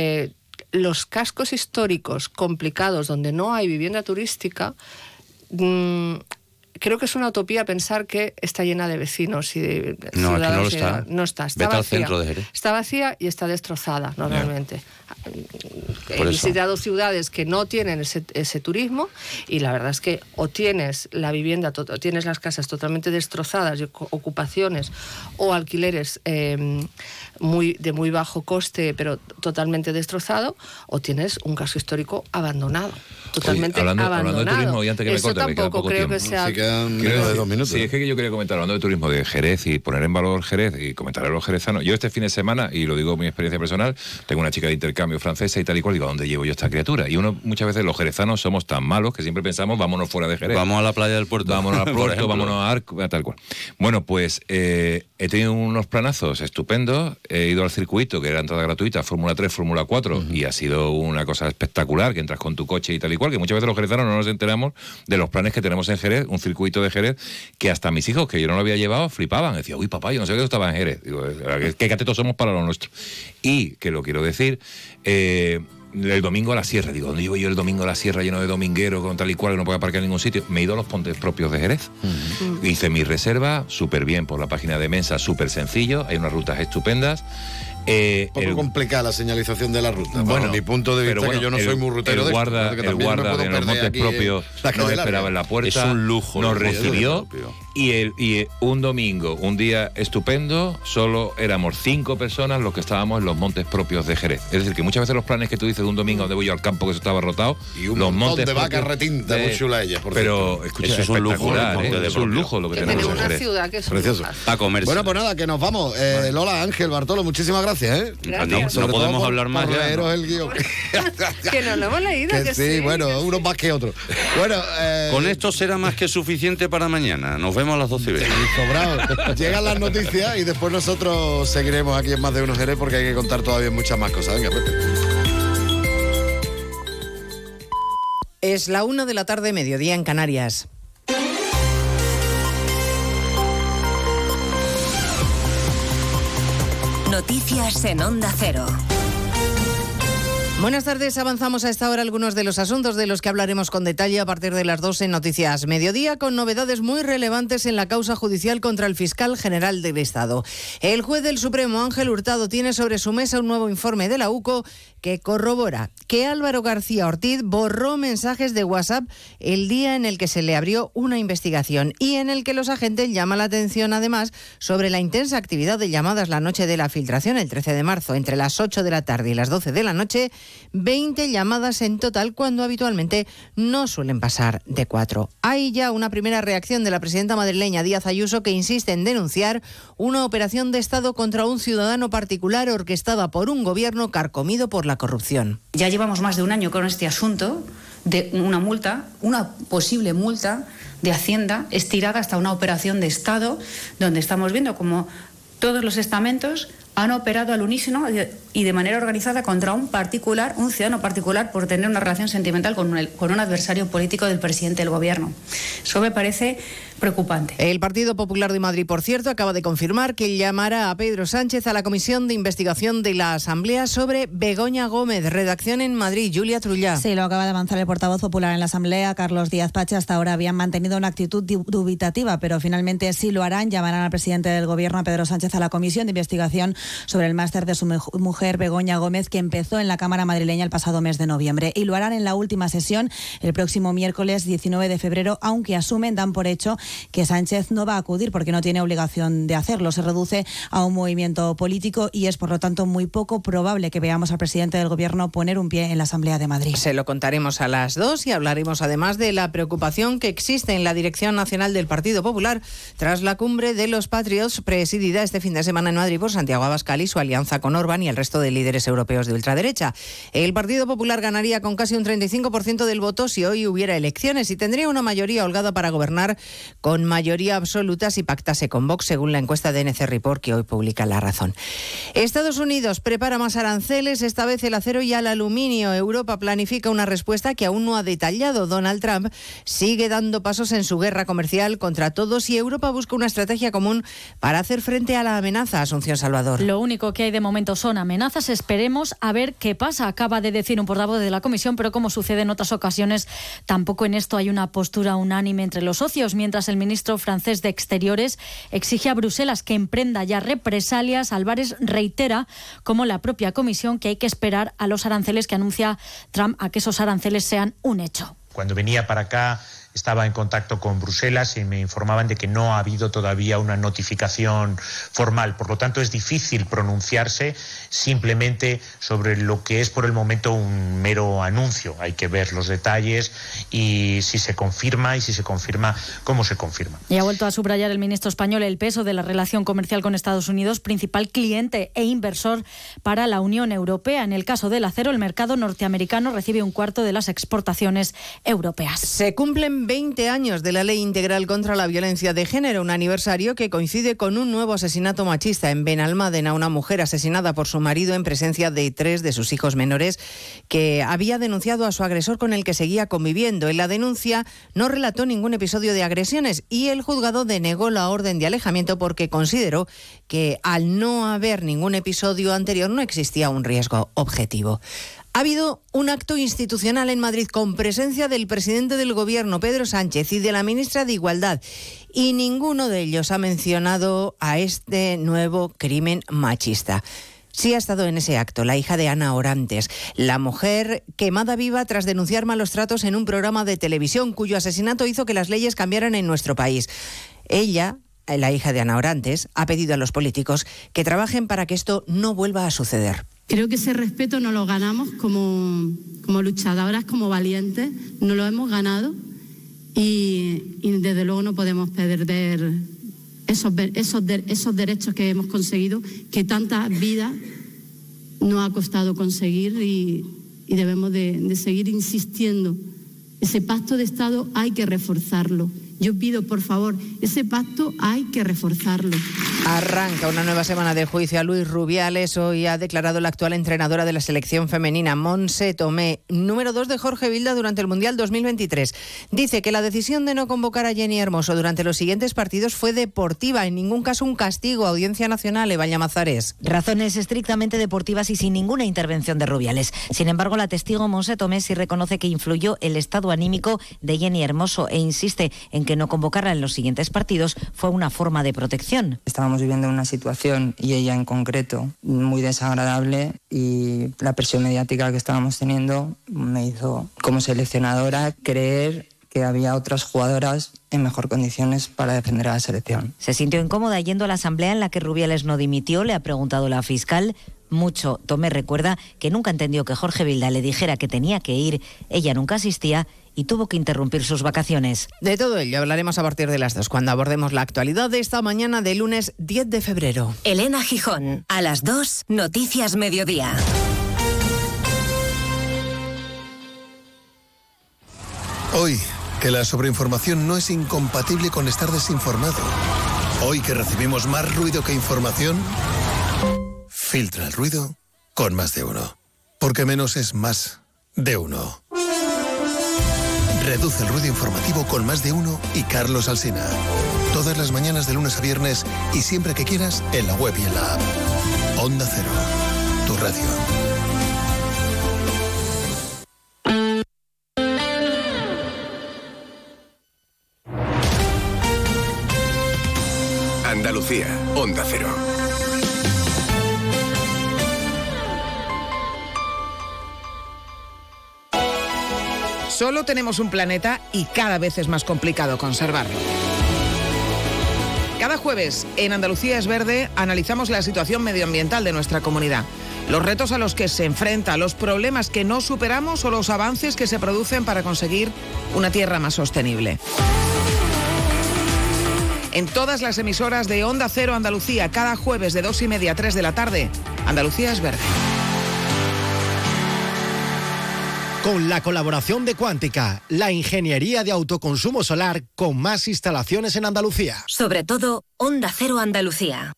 los cascos históricos complicados donde no hay vivienda turística, creo que es una utopía pensar que está llena de vecinos y de ciudadanos. No, aquí no lo está. No está. Vete vacía. Al centro de Jerez. Está vacía y está destrozada normalmente. He visitado ciudades que no tienen ese turismo y la verdad es que o tienes la vivienda, tienes las casas totalmente destrozadas, ocupaciones o alquileres de muy bajo coste pero totalmente destrozado, o tienes un casco histórico abandonado. Totalmente abandonado. Hablando de turismo, y antes que me corte, me queda poco creo tiempo. Que sea... Quedan menos de 2 minutos. Sí, es que yo quería comentar, hablando de turismo de Jerez y poner en valor Jerez y comentar a los jerezanos. Yo este fin de semana, y lo digo mi experiencia personal, tengo una chica de intercambio francesa y tal y cual, digo, ¿a dónde llevo yo esta criatura? Y muchas veces los jerezanos somos tan malos que siempre pensamos, vámonos fuera de Jerez. Vamos a la playa del puerto. Vámonos al puerto, vámonos a Arco, tal cual. Bueno, pues he tenido unos planazos estupendos, he ido al circuito, que era entrada gratuita, Fórmula 3, Fórmula 4, y ha sido una cosa espectacular, que entras con tu coche y tal y cual, que muchas veces los jerezanos no nos enteramos de los planes que tenemos en Jerez, un circuito circuito de Jerez, que hasta mis hijos, que yo no lo había llevado, flipaban. Decían, uy, papá, yo no sé qué estaba en Jerez. Digo, qué catetos somos para lo nuestro. Y, que lo quiero decir, el domingo a la sierra. Digo, ¿dónde iba yo el domingo a la sierra lleno de domingueros con tal y cual, que no puedo aparcar en ningún sitio? Me he ido a los Montes Propios de Jerez. Hice mi reserva, súper bien, por la página de Mensa, súper sencillo. Hay unas rutas estupendas. Un poco complicada la señalización de la ruta. Bueno, mi punto de vista, que yo no soy muy rutero. El guarda de los Montes Propios nos esperaba en la puerta. Es un lujo. Nos recibió. Y un domingo, un día estupendo, solo éramos 5 personas los que estábamos en los Montes Propios de Jerez. Es decir, que muchas veces los planes que tú dices de un domingo donde voy yo al campo, que eso estaba rotado, y un los montón de vacas retintas, muy chula ella, por pero cierto. escucha, eso es un lujo, es un lujo lo que tenemos en Jerez. Ciudad que es precioso. A comerse. Bueno, pues nada, que nos vamos. Lola, Ángel, Bartolo, muchísimas gracias. No podemos hablar más ya. El guión. Que no lo hemos leído. Que sí, bueno, uno más que otro. Bueno, con esto será más que suficiente para mañana. Nos vemos a las 12:20. Sobrado. Llegan las noticias y después nosotros seguiremos aquí en Más de Uno Jerez, porque hay que contar todavía muchas más cosas. Venga, Pepe. Es la 1 de la tarde, mediodía en Canarias. Noticias en Onda Cero. Buenas tardes, avanzamos a esta hora algunos de los asuntos de los que hablaremos con detalle a partir de las 2 en Noticias Mediodía, con novedades muy relevantes en la causa judicial contra el fiscal general del Estado. El juez del Supremo, Ángel Hurtado, tiene sobre su mesa un nuevo informe de la UCO que corrobora que Álvaro García Ortiz borró mensajes de WhatsApp el día en el que se le abrió una investigación y en el que los agentes llaman la atención además sobre la intensa actividad de llamadas la noche de la filtración, el 13 de marzo, entre las 8 de la tarde y las 12 de la noche, 20 llamadas en total, cuando habitualmente no suelen pasar de 4. Hay ya una primera reacción de la presidenta madrileña Díaz Ayuso, que insiste en denunciar una operación de Estado contra un ciudadano particular orquestada por un gobierno carcomido por la corrupción. Ya llevamos más de un año con este asunto de una multa, una posible multa de Hacienda estirada hasta una operación de Estado, donde estamos viendo como todos los estamentos han operado al unísono y de manera organizada contra un particular, un ciudadano particular, por tener una relación sentimental con un adversario político del presidente del gobierno. Eso me parece preocupante. El Partido Popular de Madrid, por cierto, acaba de confirmar que llamará a Pedro Sánchez a la comisión de investigación de la Asamblea sobre Begoña Gómez. Redacción en Madrid, Julia Trullá. Sí, lo acaba de avanzar el portavoz popular en la Asamblea, Carlos Díaz Pache. Hasta ahora habían mantenido una actitud dubitativa, pero finalmente sí lo harán. Llamarán al presidente del gobierno, a Pedro Sánchez, a la comisión de investigación sobre el máster de su mujer, Begoña Gómez, que empezó en la Cámara madrileña el pasado mes de noviembre. Y lo harán en la última sesión, el próximo miércoles 19 de febrero, aunque dan por hecho que Sánchez no va a acudir porque no tiene obligación de hacerlo. Se reduce a un movimiento político y es, por lo tanto, muy poco probable que veamos al presidente del gobierno poner un pie en la Asamblea de Madrid. Se lo contaremos a las 2 y hablaremos además de la preocupación que existe en la Dirección Nacional del Partido Popular tras la cumbre de los Patriots, presidida este fin de semana en Madrid por Santiago Abascal y su alianza con Orbán y el resto de líderes europeos de ultraderecha. El Partido Popular ganaría con casi un 35% del voto si hoy hubiera elecciones y tendría una mayoría holgada para gobernar con mayoría absoluta si pactase con Vox, según la encuesta de NC Report que hoy publica La Razón. Estados Unidos prepara más aranceles, esta vez el acero y al aluminio. Europa planifica una respuesta que aún no ha detallado. Donald Trump sigue dando pasos en su guerra comercial contra todos y Europa busca una estrategia común para hacer frente a la amenaza. Asunción Salvador. Lo único que hay de momento son amenazas. Esperemos a ver qué pasa. Acaba de decir un portavoz de la Comisión, pero como sucede en otras ocasiones, tampoco en esto hay una postura unánime entre los socios, mientras el ministro francés de Exteriores exige a Bruselas que emprenda ya represalias. Álvarez reitera, como la propia Comisión, que hay que esperar a los aranceles que anuncia Trump a que esos aranceles sean un hecho. Cuando venía para acá estaba en contacto con Bruselas y me informaban de que no ha habido todavía una notificación formal. Por lo tanto, es difícil pronunciarse simplemente sobre lo que es por el momento un mero anuncio. Hay que ver los detalles y si se confirma cómo se confirma. Y ha vuelto a subrayar el ministro español el peso de la relación comercial con Estados Unidos, principal cliente e inversor para la Unión Europea. En el caso del acero, el mercado norteamericano recibe un cuarto de las exportaciones europeas. Se cumplen cumplen 20 años de la Ley Integral contra la Violencia de Género, un aniversario que coincide con un nuevo asesinato machista en Benalmádena, una mujer asesinada por su marido en presencia de 3 de sus hijos menores, que había denunciado a su agresor con el que seguía conviviendo. En la denuncia no relató ningún episodio de agresiones y el juzgado denegó la orden de alejamiento porque consideró que al no haber ningún episodio anterior no existía un riesgo objetivo. Ha habido un acto institucional en Madrid con presencia del presidente del Gobierno, Pedro Sánchez, y de la ministra de Igualdad, y ninguno de ellos ha mencionado a este nuevo crimen machista. Sí ha estado en ese acto la hija de Ana Orantes, la mujer quemada viva tras denunciar malos tratos en un programa de televisión cuyo asesinato hizo que las leyes cambiaran en nuestro país. Ella, la hija de Ana Orantes, ha pedido a los políticos que trabajen para que esto no vuelva a suceder. Creo que ese respeto nos lo ganamos como luchadoras, como valientes, nos lo hemos ganado y desde luego no podemos perder esos derechos que hemos conseguido, que tantas vidas nos ha costado conseguir y debemos de seguir insistiendo. Ese pacto de Estado hay que reforzarlo. Yo pido, por favor, ese pacto hay que reforzarlo. Arranca una nueva semana de juicio a Luis Rubiales. Hoy ha declarado la actual entrenadora de la selección femenina, Montse Tomé, número 2 de Jorge Vilda durante el Mundial 2023. Dice que la decisión de no convocar a Jenny Hermoso durante los siguientes partidos fue deportiva, en ningún caso un castigo. Audiencia Nacional, Eva Llamazares. Razones estrictamente deportivas y sin ninguna intervención de Rubiales. Sin embargo, la testigo Montse Tomé sí reconoce que influyó el estado anímico de Jenny Hermoso e insiste en que no convocarla en los siguientes partidos fue una forma de protección. Estábamos viviendo una situación, y ella en concreto, muy desagradable, y la presión mediática que estábamos teniendo me hizo, como seleccionadora, creer que había otras jugadoras en mejor condiciones para defender a la selección. Se sintió incómoda yendo a la asamblea en la que Rubiales no dimitió, le ha preguntado la fiscal. Mucho. Tomé recuerda que nunca entendió que Jorge Vilda le dijera que tenía que ir, ella nunca asistía y tuvo que interrumpir sus vacaciones. De todo ello hablaremos a partir de las 2, cuando abordemos la actualidad de esta mañana de lunes 10 de febrero. Elena Gijón, a las 2, Noticias Mediodía. Hoy, que la sobreinformación no es incompatible con estar desinformado. Hoy que recibimos más ruido que información, filtra el ruido con Más de Uno. Porque menos es más de uno. Reduce el ruido informativo con Más de Uno y Carlos Alsina. Todas las mañanas de lunes a viernes y siempre que quieras en la web y en la app. Onda Cero, tu radio. Andalucía, Onda Cero. Solo tenemos un planeta y cada vez es más complicado conservarlo. Cada jueves en Andalucía es Verde analizamos la situación medioambiental de nuestra comunidad, los retos a los que se enfrenta, los problemas que no superamos o los avances que se producen para conseguir una tierra más sostenible. En todas las emisoras de Onda Cero Andalucía, cada jueves de 2:30 a 3 de la tarde, Andalucía es Verde. Con la colaboración de Cuántica, la ingeniería de autoconsumo solar con más instalaciones en Andalucía. Sobre todo, Onda Cero Andalucía.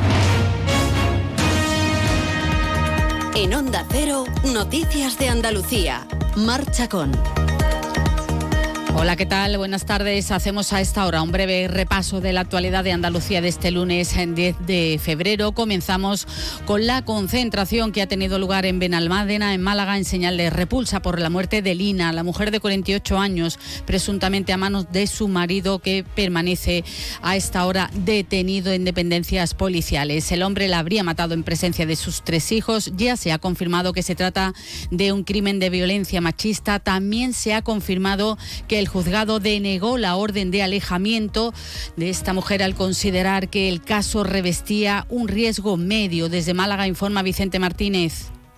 En Onda Cero, Noticias de Andalucía. Mar Chacón. Hola, ¿qué tal? Buenas tardes. Hacemos a esta hora un breve repaso de la actualidad de Andalucía de este lunes 10 de febrero. Comenzamos con la concentración que ha tenido lugar en Benalmádena, en Málaga, en señal de repulsa por la muerte de Lina, la mujer de 48 años, presuntamente a manos de su marido, que permanece a esta hora detenido en dependencias policiales. El hombre la habría matado en presencia de sus 3 hijos. Ya se ha confirmado que se trata de un crimen de violencia machista. También se ha confirmado que el juzgado denegó la orden de alejamiento de esta mujer al considerar que el caso revestía un riesgo medio. Desde Málaga informa Vicente Martínez.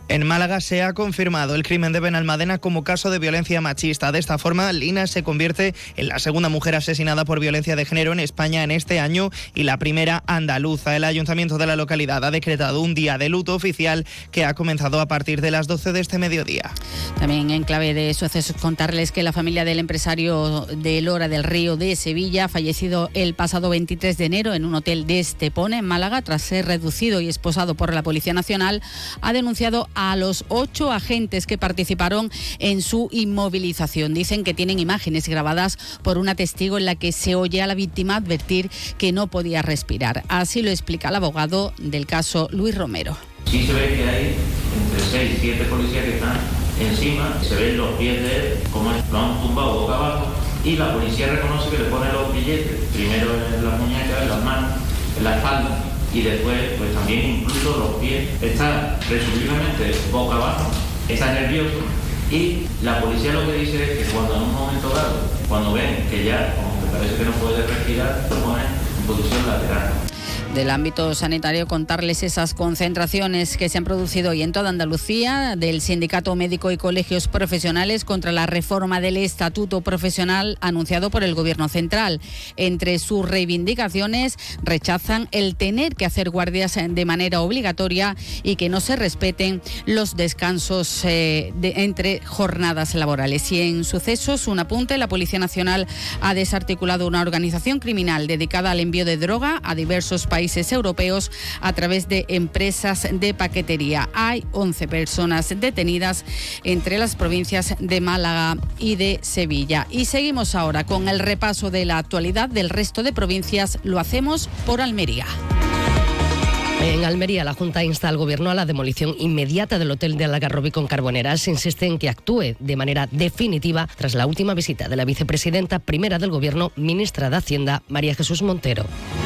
En Málaga se ha confirmado el crimen de Benalmádena como caso de violencia machista. De esta forma, Lina se convierte en la segunda mujer asesinada por violencia de género en España en este año y la primera andaluza. El ayuntamiento de la localidad ha decretado un día de luto oficial que ha comenzado a partir de las 12 de este mediodía. También en clave de sucesos, contarles que la familia del empresario de Lora del Río de Sevilla, fallecido el pasado 23 de enero en un hotel de Estepona, en Málaga, tras ser reducido y esposado por la Policía Nacional, ha denunciado a los 8 agentes que participaron en su inmovilización. Dicen que tienen imágenes grabadas por una testigo en la que se oye a la víctima advertir que no podía respirar. Así lo explica el abogado del caso, Luis Romero. Sí se ve que hay entre 6 y 7 policías que están encima, se ven los pies de él, como lo han tumbado boca abajo, y la policía reconoce que le pone los billetes, primero en las muñecas, en las manos, en la espalda, y después pues también incluso los pies. Está presumiblemente boca abajo, está nervioso, y la policía lo que dice es que cuando en un momento dado, cuando ven que ya como que parece que no puede respirar, lo ponen en posición lateral. Del ámbito sanitario, contarles esas concentraciones que se han producido hoy en toda Andalucía del Sindicato Médico y Colegios Profesionales contra la reforma del Estatuto Profesional anunciado por el Gobierno Central. Entre sus reivindicaciones rechazan el tener que hacer guardias de manera obligatoria y que no se respeten los descansos entre jornadas laborales. Y en sucesos, un apunte, la Policía Nacional ha desarticulado una organización criminal dedicada al envío de droga a diversos países europeos a través de empresas de paquetería. Hay 11 personas detenidas entre las provincias de Málaga y de Sevilla. Y seguimos ahora con el repaso de la actualidad del resto de provincias. Lo hacemos por Almería. En Almería, la Junta insta al Gobierno a la demolición inmediata del hotel de Algarrobo con Carboneras. Insiste en que actúe de manera definitiva tras la última visita de la vicepresidenta primera del Gobierno, ministra de Hacienda, María Jesús Montero.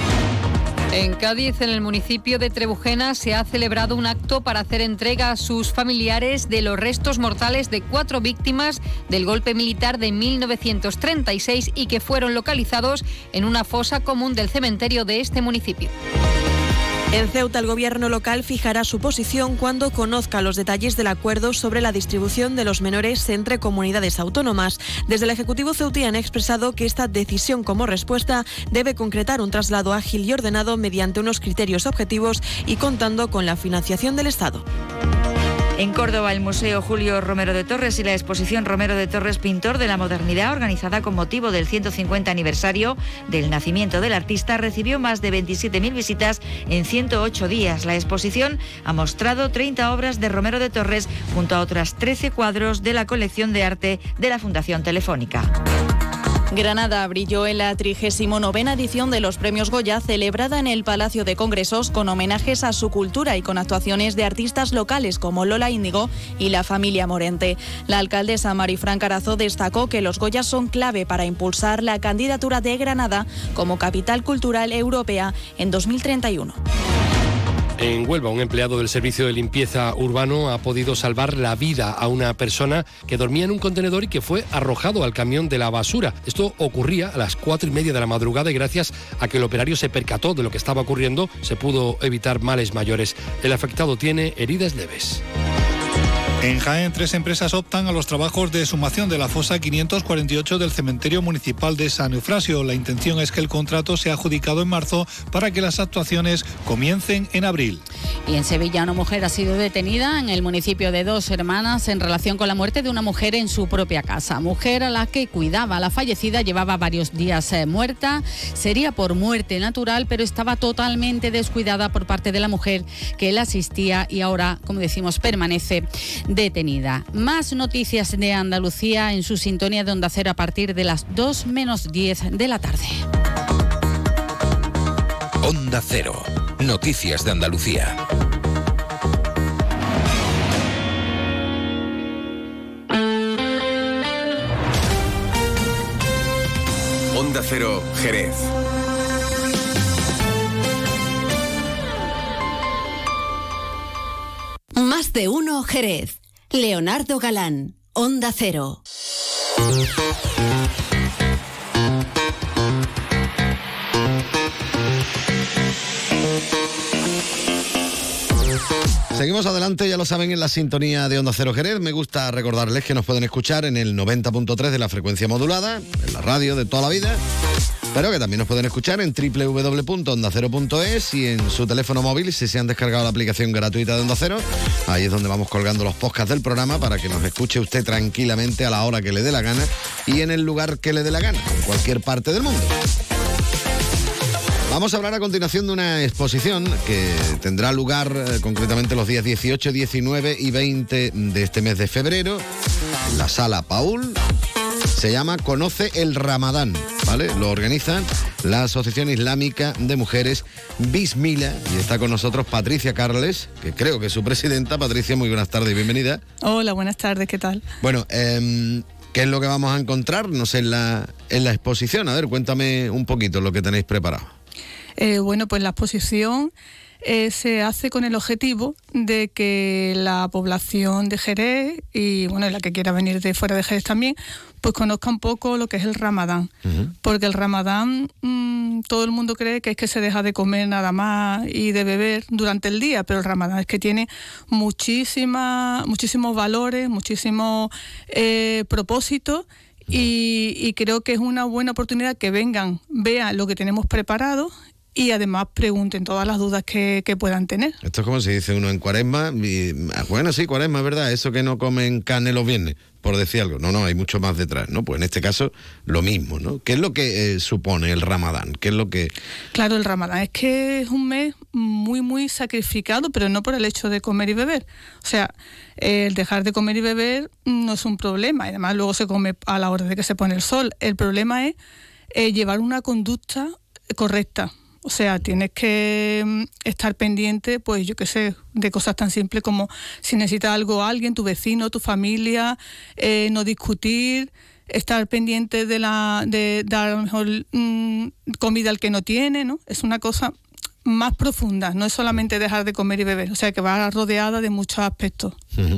En Cádiz, en el municipio de Trebujena, se ha celebrado un acto para hacer entrega a sus familiares de los restos mortales de 4 víctimas del golpe militar de 1936 y que fueron localizados en una fosa común del cementerio de este municipio. En Ceuta, el gobierno local fijará su posición cuando conozca los detalles del acuerdo sobre la distribución de los menores entre comunidades autónomas. Desde el Ejecutivo ceutí han expresado que esta decisión, como respuesta, debe concretar un traslado ágil y ordenado mediante unos criterios objetivos y contando con la financiación del Estado. En Córdoba, el Museo Julio Romero de Torres y la exposición Romero de Torres, pintor de la modernidad, organizada con motivo del 150 aniversario del nacimiento del artista, recibió más de 27.000 visitas en 108 días. La exposición ha mostrado 30 obras de Romero de Torres junto a otras 13 cuadros de la colección de arte de la Fundación Telefónica. Granada brilló en la 39ª edición de los Premios Goya, celebrada en el Palacio de Congresos con homenajes a su cultura y con actuaciones de artistas locales como Lola Índigo y la familia Morente. La alcaldesa Marifran Carazo destacó que los Goya son clave para impulsar la candidatura de Granada como capital cultural europea en 2031. En Huelva, un empleado del servicio de limpieza urbano ha podido salvar la vida a una persona que dormía en un contenedor y que fue arrojado al camión de la basura. Esto ocurría a las 4:30 de la madrugada y gracias a que el operario se percató de lo que estaba ocurriendo, se pudo evitar males mayores. El afectado tiene heridas leves. En Jaén, 3 empresas optan a los trabajos de sumación de la fosa 548 del cementerio municipal de San Eufrasio. La intención es que el contrato sea adjudicado en marzo para que las actuaciones comiencen en abril. Y en Sevilla, una mujer ha sido detenida en el municipio de Dos Hermanas en relación con la muerte de una mujer en su propia casa. Mujer a la que cuidaba la fallecida, llevaba varios días muerta. Sería por muerte natural, pero estaba totalmente descuidada por parte de la mujer que la asistía y ahora, como decimos, permanece detenida. Más noticias de Andalucía en su sintonía de Onda Cero a partir de las 2 menos 10 de la tarde. Onda Cero. Noticias de Andalucía. Onda Cero, Jerez. Más de uno, Jerez. Leonardo Galán, Onda Cero. Seguimos adelante, ya lo saben, en la sintonía de Onda Cero Jerez. Me gusta recordarles que nos pueden escuchar en el 90.3 de la frecuencia modulada, en la radio de toda la vida, pero que también nos pueden escuchar en www.ondacero.es y en su teléfono móvil si se han descargado la aplicación gratuita de Onda Cero. Ahí es donde vamos colgando los podcasts del programa para que nos escuche usted tranquilamente a la hora que le dé la gana y en el lugar que le dé la gana, en cualquier parte del mundo. Vamos a hablar a continuación de una exposición que tendrá lugar concretamente los días 18, 19 y 20 de este mes de febrero en la Sala Paul. Se llama Conoce el Ramadán, ¿vale? Lo organiza la Asociación Islámica de Mujeres Bismillah y está con nosotros Patricia Carles, que creo que es su presidenta. Patricia, muy buenas tardes y bienvenida. Hola, buenas tardes, ¿qué tal? Bueno, ¿qué es lo que vamos a encontrarnos en la exposición? A ver, cuéntame un poquito lo que tenéis preparado. Bueno, pues la exposición se hace con el objetivo de que la población de Jerez y bueno, la que quiera venir de fuera de Jerez también, pues conozca un poco lo que es el Ramadán. Porque el Ramadán, todo el mundo cree que es que se deja de comer nada más y de beber durante el día, pero el Ramadán es que tiene muchísimos valores, muchísimos propósitos. Y creo que es una buena oportunidad que vengan, vean lo que tenemos preparado y además pregunten todas las dudas que puedan tener. Esto es como se dice uno en Cuaresma, y, bueno, sí, Cuaresma, es verdad, eso que no comen carne los viernes, por decir algo. No, hay mucho más detrás, ¿no? Pues en este caso, lo mismo, ¿no? ¿Qué es lo que supone el Ramadán? ¿Qué es lo que...? Claro, el Ramadán es que es un mes muy, muy sacrificado, pero no por el hecho de comer y beber. O sea, el dejar de comer y beber no es un problema, y además luego se come a la hora de que se pone el sol. El problema es llevar una conducta correcta. O sea, tienes que estar pendiente, pues yo qué sé, de cosas tan simples como si necesitas algo a alguien, tu vecino, tu familia, no discutir, estar pendiente de dar a lo mejor comida al que no tiene, ¿no? Es una cosa más profunda, no es solamente dejar de comer y beber, o sea que va rodeada de muchos aspectos.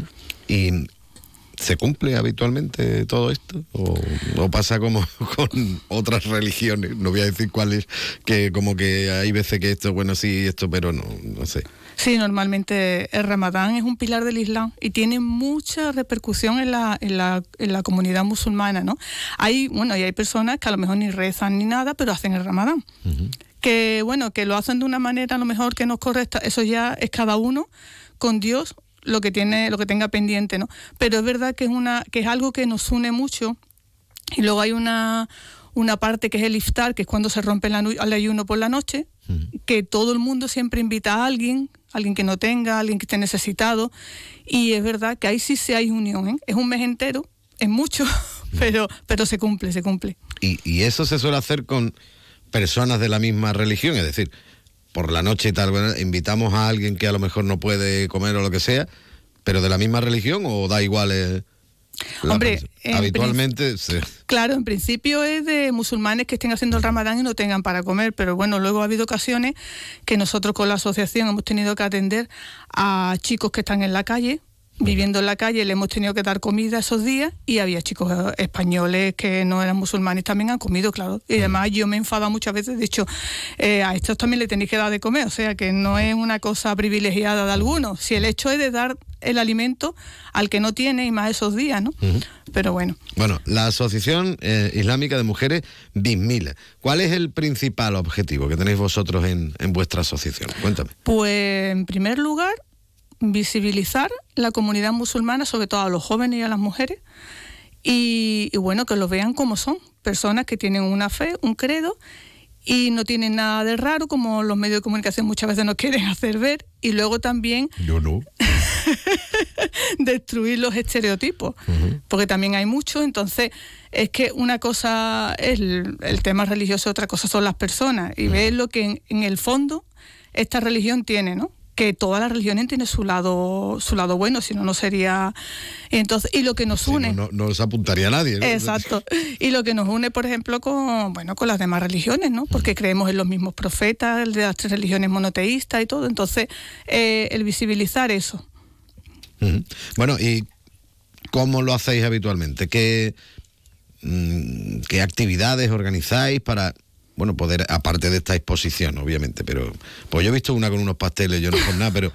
Y ¿se cumple habitualmente todo esto? ¿O pasa como con otras religiones? No voy a decir cuáles, que como que hay veces que esto, bueno, sí, esto, pero no sé. Sí, normalmente el Ramadán es un pilar del Islam y tiene mucha repercusión en la comunidad musulmana, ¿no? Hay personas que a lo mejor ni rezan ni nada, pero hacen el Ramadán. Que lo hacen de una manera a lo mejor que no es correcta, eso ya es cada uno con Dios lo que tenga pendiente, ¿no? Pero es verdad que es algo que nos une mucho. Y luego hay una parte que es el iftar, que es cuando se rompe el ayuno por la noche, que todo el mundo siempre invita a alguien que no tenga, alguien que esté necesitado, y es verdad que ahí sí hay unión, ¿eh? Es un mes entero, es mucho, pero se cumple. Y eso se suele hacer con personas de la misma religión, es decir, por la noche y tal, bueno, invitamos a alguien que a lo mejor no puede comer o lo que sea, pero de la misma religión, o da igual. Hombre, habitualmente claro, en principio es de musulmanes que estén haciendo el Ramadán y no tengan para comer, pero bueno, luego ha habido ocasiones que nosotros con la asociación hemos tenido que atender a chicos que están en la calle, viviendo en la calle, le hemos tenido que dar comida esos días, y había chicos españoles que no eran musulmanes, también han comido, claro. Y además yo me he enfadado muchas veces, de hecho, a estos también le tenéis que dar de comer, o sea que no es una cosa privilegiada de algunos, si el hecho es de dar el alimento al que no tiene, y más esos días, ¿no? Pero bueno. Bueno, la Asociación Islámica de Mujeres Bismillah, ¿cuál es el principal objetivo que tenéis vosotros en vuestra asociación? Cuéntame. Pues, en primer lugar, visibilizar la comunidad musulmana, sobre todo a los jóvenes y a las mujeres, y bueno, que los vean como son, personas que tienen una fe, un credo, y no tienen nada de raro, como los medios de comunicación muchas veces nos quieren hacer ver, y luego también... Yo no. destruir los estereotipos, porque también hay muchos. Entonces es que una cosa es el tema religioso, otra cosa son las personas, y ver lo que en el fondo esta religión tiene, ¿no? Que todas las religiones tienen su lado bueno, si no, no sería... Entonces, y lo que nos une... No se apuntaría a nadie, ¿no? Exacto. Y lo que nos une, por ejemplo, con las demás religiones, ¿no? Porque creemos en los mismos profetas, el de las 3 religiones monoteístas y todo. Entonces, el visibilizar eso. Bueno, ¿y cómo lo hacéis habitualmente? ¿Qué actividades organizáis para bueno, poder, aparte de esta exposición, obviamente, pero pues yo he visto una con unos pasteles, yo no por nada, pero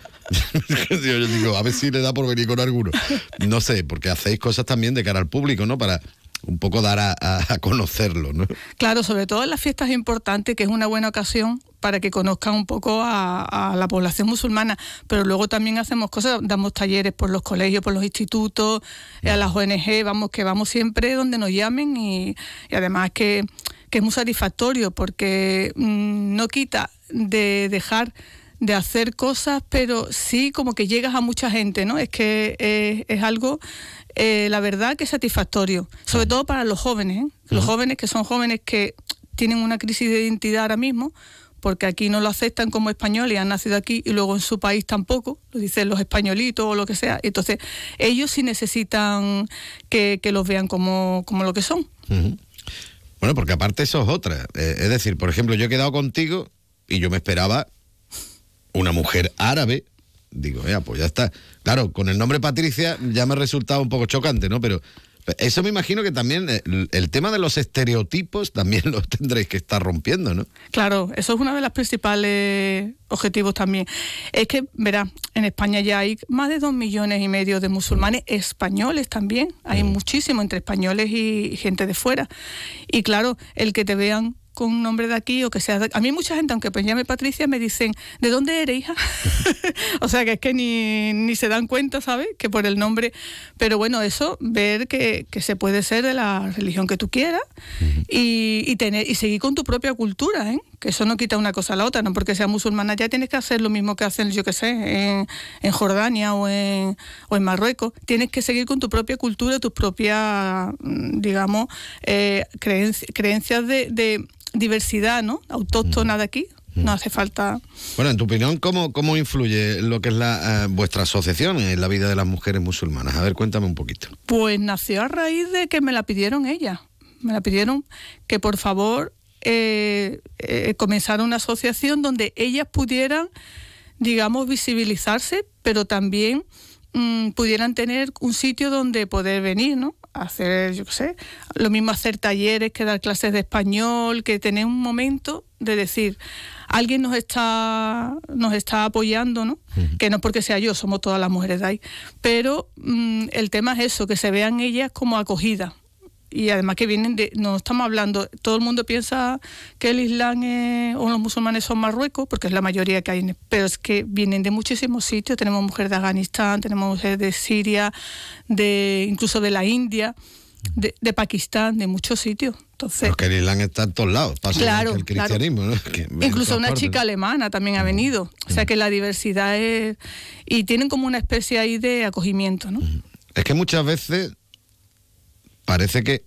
yo digo, a ver si le da por venir con alguno. No sé, porque hacéis cosas también de cara al público, ¿no? Para un poco dar a conocerlo, ¿no? Claro, sobre todo en las fiestas importantes, que es una buena ocasión para que conozcan un poco a la población musulmana, pero luego también hacemos cosas, damos talleres por los colegios, por los institutos, a las ONG, vamos siempre donde nos llamen y además que es muy satisfactorio porque no quita de dejar de hacer cosas, pero sí como que llegas a mucha gente, ¿no? Es que es algo, la verdad, que es satisfactorio, sobre todo para los jóvenes, ¿eh? Los jóvenes que son jóvenes que tienen una crisis de identidad ahora mismo, porque aquí no lo aceptan como español y han nacido aquí y luego en su país tampoco, lo dicen los españolitos o lo que sea. Entonces, ellos sí necesitan que los vean como lo que son. Uh-huh. Bueno, porque aparte eso es otra. Es decir, por ejemplo, yo he quedado contigo y yo me esperaba una mujer árabe. Digo, pues ya está. Claro, con el nombre Patricia ya me resultaba un poco chocante, ¿no? Pero eso me imagino que también el tema de los estereotipos también lo tendréis que estar rompiendo, ¿no? Claro, eso es uno de los principales objetivos también. Es que, verá, en España ya hay más de 2,5 millones de musulmanes españoles también. Hay muchísimo entre españoles y gente de fuera. Y claro, el que te vean con un nombre de aquí o que sea... A mí mucha gente, aunque me llame Patricia, me dicen, ¿de dónde eres, hija? O sea, que es que ni se dan cuenta, ¿sabes? Que por el nombre... Pero bueno, eso, ver que se puede ser de la religión que tú quieras y seguir con tu propia cultura, ¿eh? Que eso no quita una cosa a la otra, no porque seas musulmana ya tienes que hacer lo mismo que hacen, yo qué sé, en Jordania o en Marruecos. Tienes que seguir con tu propia cultura, tus propias, digamos, creencias de diversidad, ¿no? Autóctona de aquí. No hace falta... Bueno, en tu opinión, ¿cómo influye lo que es vuestra asociación en la vida de las mujeres musulmanas? A ver, cuéntame un poquito. Pues nació a raíz de que me la pidieron ellas. Me la pidieron que por favor comenzara una asociación donde ellas pudieran, digamos, visibilizarse, pero también pudieran tener un sitio donde poder venir, ¿no? Hacer, yo qué sé, lo mismo hacer talleres, que dar clases de español, que tener un momento de decir, alguien nos está apoyando, ¿no? Uh-huh. Que no porque sea yo, somos todas las mujeres de ahí, pero el tema es eso, que se vean ellas como acogidas. Y además que no estamos hablando, todo el mundo piensa que el Islam o los musulmanes son Marruecos, porque es la mayoría que hay, pero es que vienen de muchísimos sitios. Tenemos mujeres de Afganistán, tenemos mujeres de Siria, incluso de la India, de Pakistán, de muchos sitios. Entonces, porque el Islam está en todos lados, pasa claro, el cristianismo, claro. ¿No? Incluso una chica alemana también ha venido. O sea que la diversidad es... Y tienen como una especie ahí de acogimiento, ¿no? Es que muchas veces... Parece que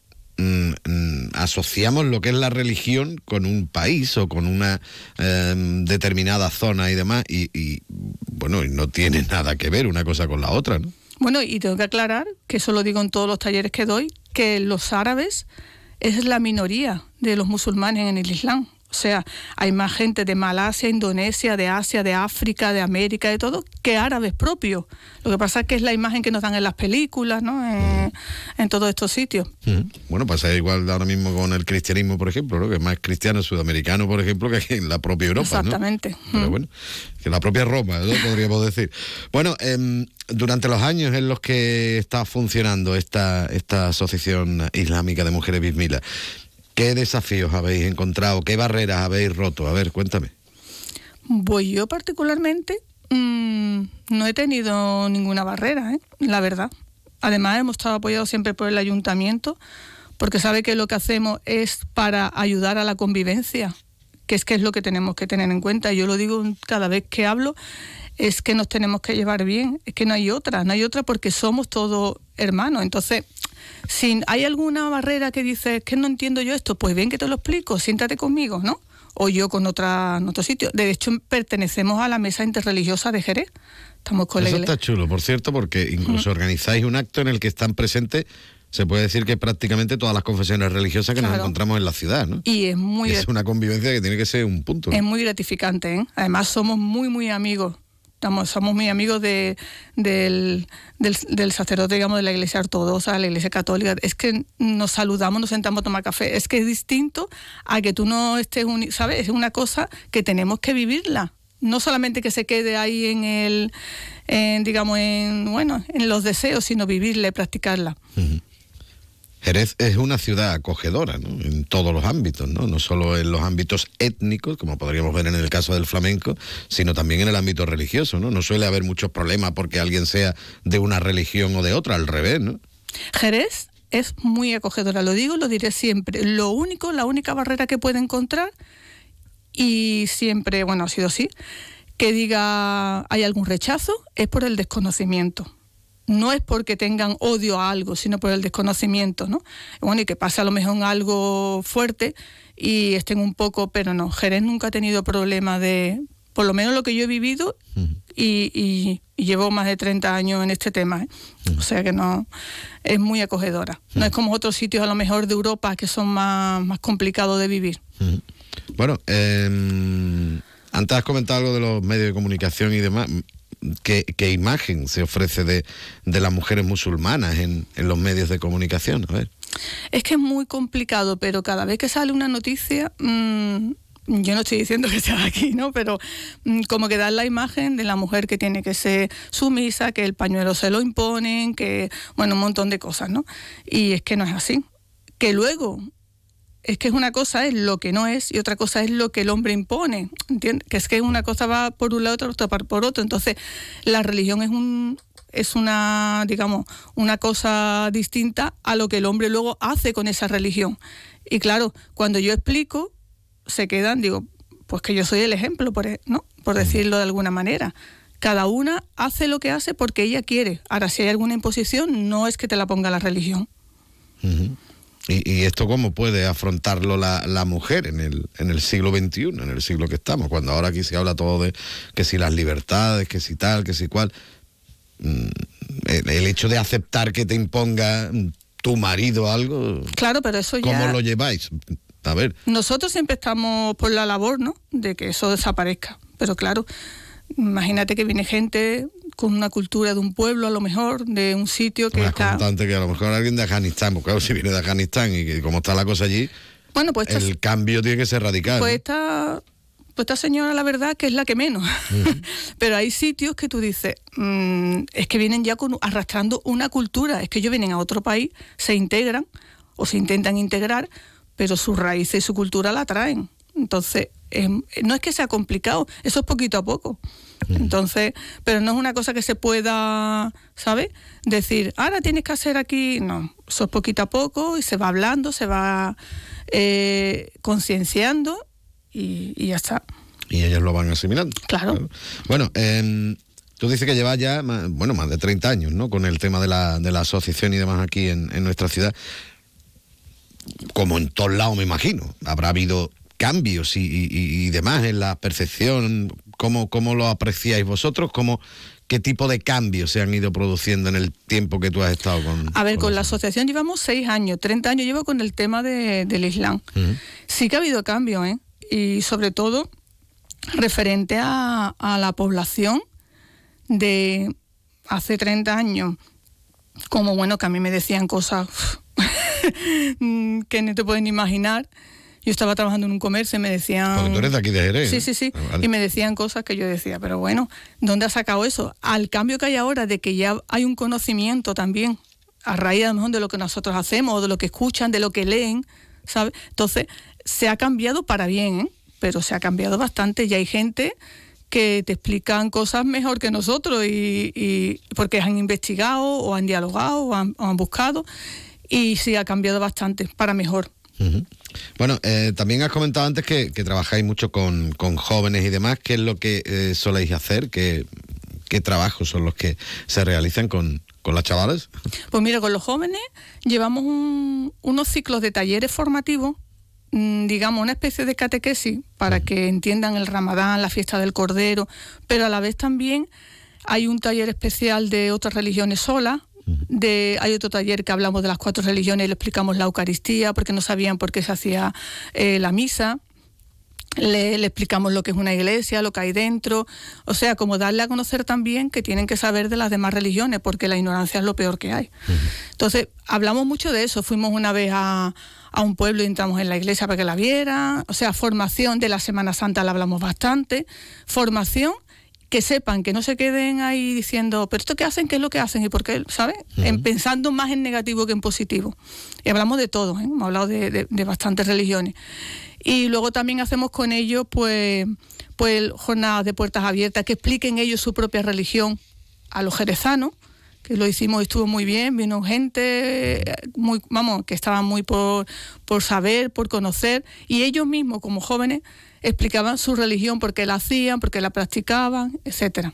asociamos lo que es la religión con un país o con una determinada zona y demás, y bueno, no tiene nada que ver una cosa con la otra, ¿no? Bueno, y tengo que aclarar, que eso lo digo en todos los talleres que doy, que los árabes es la minoría de los musulmanes en el Islam. O sea, hay más gente de Malasia, Indonesia, de Asia, de África, de América, de todo, que árabes propios. Lo que pasa es que es la imagen que nos dan en las películas, ¿no? En todos estos sitios. Bueno, pasa igual ahora mismo con el cristianismo, por ejemplo, ¿no? Que es más cristiano sudamericano, por ejemplo, que en la propia Europa. Exactamente. ¿No? Pero bueno, que la propia Roma, ¿no? Podríamos decir. Bueno, durante los años en los que está funcionando esta asociación islámica de mujeres Bismillah, ¿qué desafíos habéis encontrado? ¿Qué barreras habéis roto? A ver, cuéntame. Pues yo particularmente no he tenido ninguna barrera, la verdad. Además, hemos estado apoyados siempre por el ayuntamiento, porque sabe que lo que hacemos es para ayudar a la convivencia, que es lo que tenemos que tener en cuenta. Yo lo digo cada vez que hablo, es que nos tenemos que llevar bien, es que no hay otra porque somos todos hermanos. Entonces, si hay alguna barrera que dices que no entiendo yo esto, pues ven que te lo explico, siéntate conmigo, ¿no? O yo con en otro sitio. De hecho, pertenecemos a la Mesa Interreligiosa de Jerez. Estamos con Eso está chulo, por cierto, porque incluso organizáis un acto en el que están presentes, se puede decir que prácticamente todas las confesiones religiosas que nos encontramos en la ciudad, ¿no? Y es una convivencia que tiene que ser un punto, ¿no? Es muy gratificante, ¿eh? Además, somos muy, muy amigos somos muy amigos del sacerdote, digamos, de la Iglesia Ortodoxa, la Iglesia Católica. Es que nos saludamos, nos sentamos a tomar café. Es que es distinto a que tú no estés, ¿sabes? Es una cosa que tenemos que vivirla. No solamente que se quede ahí en los deseos, sino vivirla y practicarla. Uh-huh. Jerez es una ciudad acogedora, ¿no? En todos los ámbitos, ¿no? No solo en los ámbitos étnicos, como podríamos ver en el caso del flamenco, sino también en el ámbito religioso, ¿no? No suele haber muchos problemas porque alguien sea de una religión o de otra, al revés, ¿no? Jerez es muy acogedora, lo digo, lo diré siempre. La única barrera que puede encontrar, y siempre, ha sido así, que diga hay algún rechazo, es por el desconocimiento. No es porque tengan odio a algo, sino por el desconocimiento, ¿no? Y que pase a lo mejor algo fuerte y estén un poco, pero no, Jerez nunca ha tenido problema de, por lo menos lo que yo he vivido, y llevo más de 30 años en este tema, ¿eh? O sea que no, es muy acogedora. No es como otros sitios a lo mejor de Europa que son más complicados de vivir. Bueno, antes has comentado algo de los medios de comunicación y demás. ¿Qué imagen se ofrece de las mujeres musulmanas en los medios de comunicación? A ver. Es que es muy complicado, pero cada vez que sale una noticia, yo no estoy diciendo que sea aquí, ¿no? Pero como que dan la imagen de la mujer que tiene que ser sumisa, que el pañuelo se lo imponen, que, un montón de cosas, ¿no? Y es que no es así. Que luego, es que una cosa es lo que no es y otra cosa es lo que el hombre impone, ¿entiendes? Que es que una cosa va por un lado, otra por otro. Entonces, la religión es una, digamos, una cosa distinta a lo que el hombre luego hace con esa religión. Y claro, cuando yo explico, se quedan, digo, pues que yo soy el ejemplo, ¿no? Por decirlo de alguna manera. Cada una hace lo que hace porque ella quiere. Ahora, si hay alguna imposición, no es que te la ponga la religión. Uh-huh. ¿Y esto cómo puede afrontarlo la mujer en el siglo XXI, en el siglo que estamos? Cuando ahora aquí se habla todo de que si las libertades, que si tal, que si cual. El hecho de aceptar que te imponga tu marido algo... Claro, pero eso ya... ¿Cómo lo lleváis? A ver. Nosotros siempre estamos por la labor, ¿no?, de que eso desaparezca. Pero claro, imagínate que viene gente con una cultura de un pueblo, a lo mejor, de un sitio que está... que a lo mejor alguien de Afganistán, porque claro, si viene de Afganistán y que como está la cosa allí, el cambio tiene que ser radical. Pues esta señora, la verdad, que es la que menos. Uh-huh. Pero hay sitios que tú dices, es que vienen ya arrastrando una cultura, es que ellos vienen a otro país, se integran o se intentan integrar, pero sus raíces y su cultura la traen. Entonces, no es que sea complicado, eso es poquito a poco. Entonces, pero no es una cosa que se pueda, ¿sabes?, decir, ahora tienes que hacer aquí. No, eso es poquito a poco y se va hablando, se va concienciando y ya está. Y ellos lo van asimilando. Claro. Bueno, tú dices que llevas ya más de 30 años, ¿no?, con el tema de la asociación y demás aquí en nuestra ciudad. Como en todos lados, me imagino. Habrá habido cambios y demás en la percepción. ¿Cómo lo apreciáis vosotros? ¿Qué tipo de cambios se han ido produciendo en el tiempo que tú has estado con...? A ver, con la asociación llevamos 6 años, 30 años llevo con el tema del Islam. Uh-huh. Sí que ha habido cambios, ¿eh? Y sobre todo referente a la población de hace 30 años, como que a mí me decían cosas que no te pueden imaginar. Yo estaba trabajando en un comercio y me decían... Porque tú eres de aquí de Jerez. Sí. Vale. Y me decían cosas que yo decía, pero bueno, ¿dónde has sacado eso? Al cambio que hay ahora de que ya hay un conocimiento también, a raíz a lo mejor de lo que nosotros hacemos, o de lo que escuchan, de lo que leen, ¿sabes? Entonces, se ha cambiado para bien, ¿eh? Pero se ha cambiado bastante. Y hay gente que te explican cosas mejor que nosotros y porque han investigado o han dialogado o han buscado, y sí ha cambiado bastante para mejor. Uh-huh. Bueno, también has comentado antes que trabajáis mucho con jóvenes y demás. ¿Qué es lo que soléis hacer? ¿Qué trabajos son los que se realizan con las chavalas? Pues mira, con los jóvenes llevamos unos ciclos de talleres formativos, digamos una especie de catequesis para que entiendan el Ramadán, la fiesta del Cordero, pero a la vez también hay un taller especial de otras religiones solas. Hay otro taller que hablamos de las 4 religiones y le explicamos la Eucaristía porque no sabían por qué se hacía la misa. Le explicamos lo que es una iglesia, lo que hay dentro, o sea, como darle a conocer también que tienen que saber de las demás religiones, porque la ignorancia es lo peor que hay. Entonces, hablamos mucho de eso. Fuimos una vez a un pueblo y entramos en la iglesia para que la vieran. O sea, formación de la Semana Santa la hablamos bastante. Formación, que sepan, que no se queden ahí diciendo, pero ¿esto qué hacen? ¿Qué es lo que hacen? ¿Y por qué? ¿Sabes? Pensando más en negativo que en positivo. Y hablamos de todo, hemos hablado de bastantes religiones. Y luego también hacemos con ellos pues jornadas de puertas abiertas, que expliquen ellos su propia religión a los jerezanos, que lo hicimos y estuvo muy bien. Vino gente que estaban muy por saber, por conocer, y ellos mismos como jóvenes explicaban su religión, por qué la hacían, por qué la practicaban, etcétera.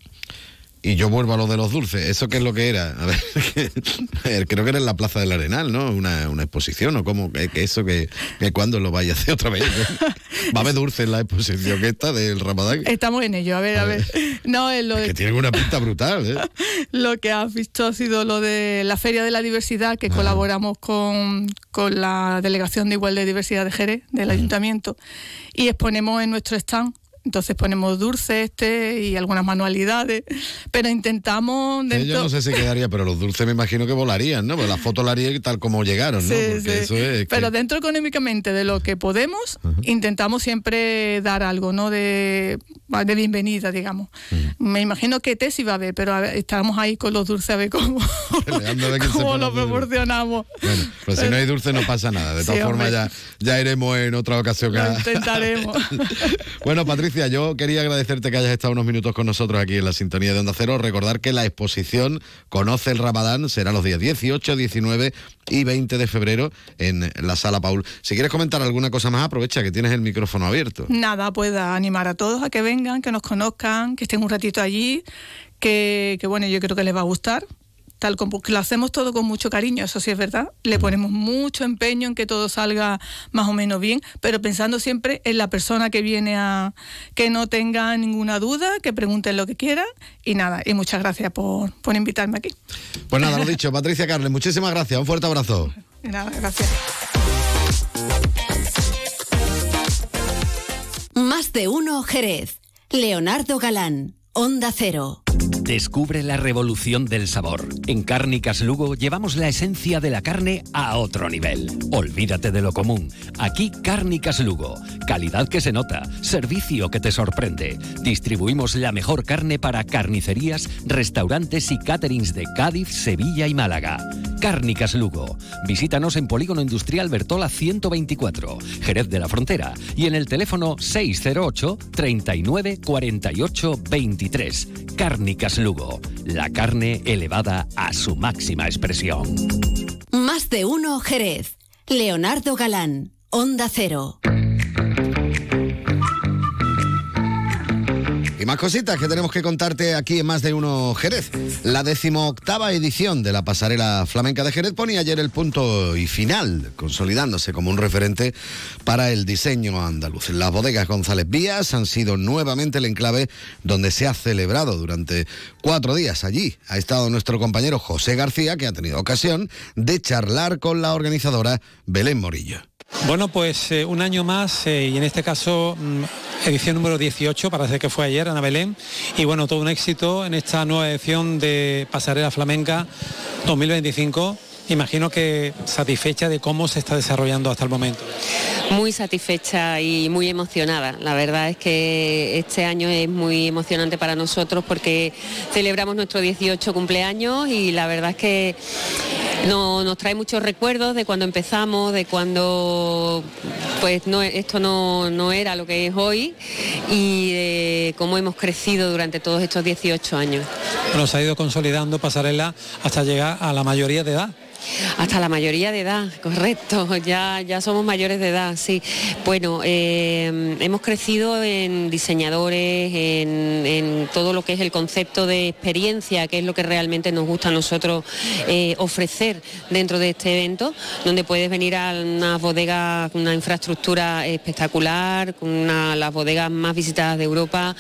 Y yo vuelvo a lo de los dulces. ¿Eso qué es lo que era? A ver, creo que era en la Plaza del Arenal, ¿no? Una exposición, ¿o cómo? Que eso que cuando lo vaya a hacer otra vez, ¿no? Va a haber dulces en la exposición esta del Ramadán. Estamos en ello, a ver. No, es que tienen una pinta brutal, ¿eh? Lo que has visto ha sido lo de la Feria de la Diversidad, que colaboramos con la Delegación de Igualdad y Diversidad de Jerez, del Ayuntamiento, y exponemos en nuestro stand. Entonces ponemos dulces y algunas manualidades, pero intentamos Yo no sé si quedaría, pero los dulces me imagino que volarían, ¿no? Pues las fotos las haría tal como llegaron, ¿no? Sí, porque eso es pero dentro económicamente de lo que podemos, intentamos siempre dar algo, ¿no? De bienvenida, digamos. Me imagino que Tessy va a ver, pero estamos ahí con los dulces a ver cómo lo proporcionamos. Bueno, pues si no hay dulce no pasa nada. De todas formas ya iremos en otra ocasión. Lo intentaremos. Bueno, Patricia, yo quería agradecerte que hayas estado unos minutos con nosotros aquí en la sintonía de Onda Cero. Recordar que la exposición Conoce el Ramadán será los días 18, 19 y 20 de febrero en la Sala Paul. Si quieres comentar alguna cosa más, aprovecha que tienes el micrófono abierto. Nada, pueda animar a todos a que vengan, que nos conozcan, que estén un ratito allí, que bueno, yo creo que les va a gustar. Tal como que lo hacemos todo con mucho cariño, eso sí es verdad. Le ponemos mucho empeño en que todo salga más o menos bien, pero pensando siempre en la persona que viene que no tenga ninguna duda, que pregunten lo que quieran y nada. Y muchas gracias por invitarme aquí. Pues nada, lo dicho, Patricia Carles, muchísimas gracias. Un fuerte abrazo. Nada, gracias. Más de uno Jerez. Leonardo Galán, Onda Cero. Descubre la revolución del sabor. En Cárnicas Lugo llevamos la esencia de la carne a otro nivel. Olvídate de lo común. Aquí Cárnicas Lugo. Calidad que se nota, servicio que te sorprende. Distribuimos la mejor carne para carnicerías, restaurantes y caterings de Cádiz, Sevilla y Málaga. Cárnicas Lugo. Visítanos en Polígono Industrial Bertola 124, Jerez de la Frontera, y en el teléfono 608 39 48 23. Cárnicas Lugo, la carne elevada a su máxima expresión. Más de uno Jerez. Leonardo Galán, Onda Cero. Y más cositas que tenemos que contarte aquí en Más de Uno Jerez. La 18ª edición de la Pasarela Flamenca de Jerez ponía ayer el punto y final, consolidándose como un referente para el diseño andaluz. Las bodegas González Vías han sido nuevamente el enclave donde se ha celebrado durante 4 días. Allí ha estado nuestro compañero José García, que ha tenido ocasión de charlar con la organizadora Belén Morillo. Bueno, pues un año más y en este caso edición número 18, parece que fue ayer, Ana Belén, y bueno, todo un éxito en esta nueva edición de Pasarela Flamenca 2025. Imagino que satisfecha de cómo se está desarrollando hasta el momento. Muy satisfecha y muy emocionada. La verdad es que este año es muy emocionante para nosotros porque celebramos nuestro 18 cumpleaños y la verdad es que nos trae muchos recuerdos de cuando empezamos, de cuando pues esto no era lo que es hoy y de cómo hemos crecido durante todos estos 18 años. Bueno, se ha ido consolidando Pasarela hasta llegar a la mayoría de edad. Hasta la mayoría de edad, correcto, ya somos mayores de edad, sí. Bueno, hemos crecido en diseñadores, en todo lo que es el concepto de experiencia, que es lo que realmente nos gusta a nosotros ofrecer dentro de este evento, donde puedes venir a unas bodegas, una infraestructura espectacular, con las bodegas más visitadas de Europa,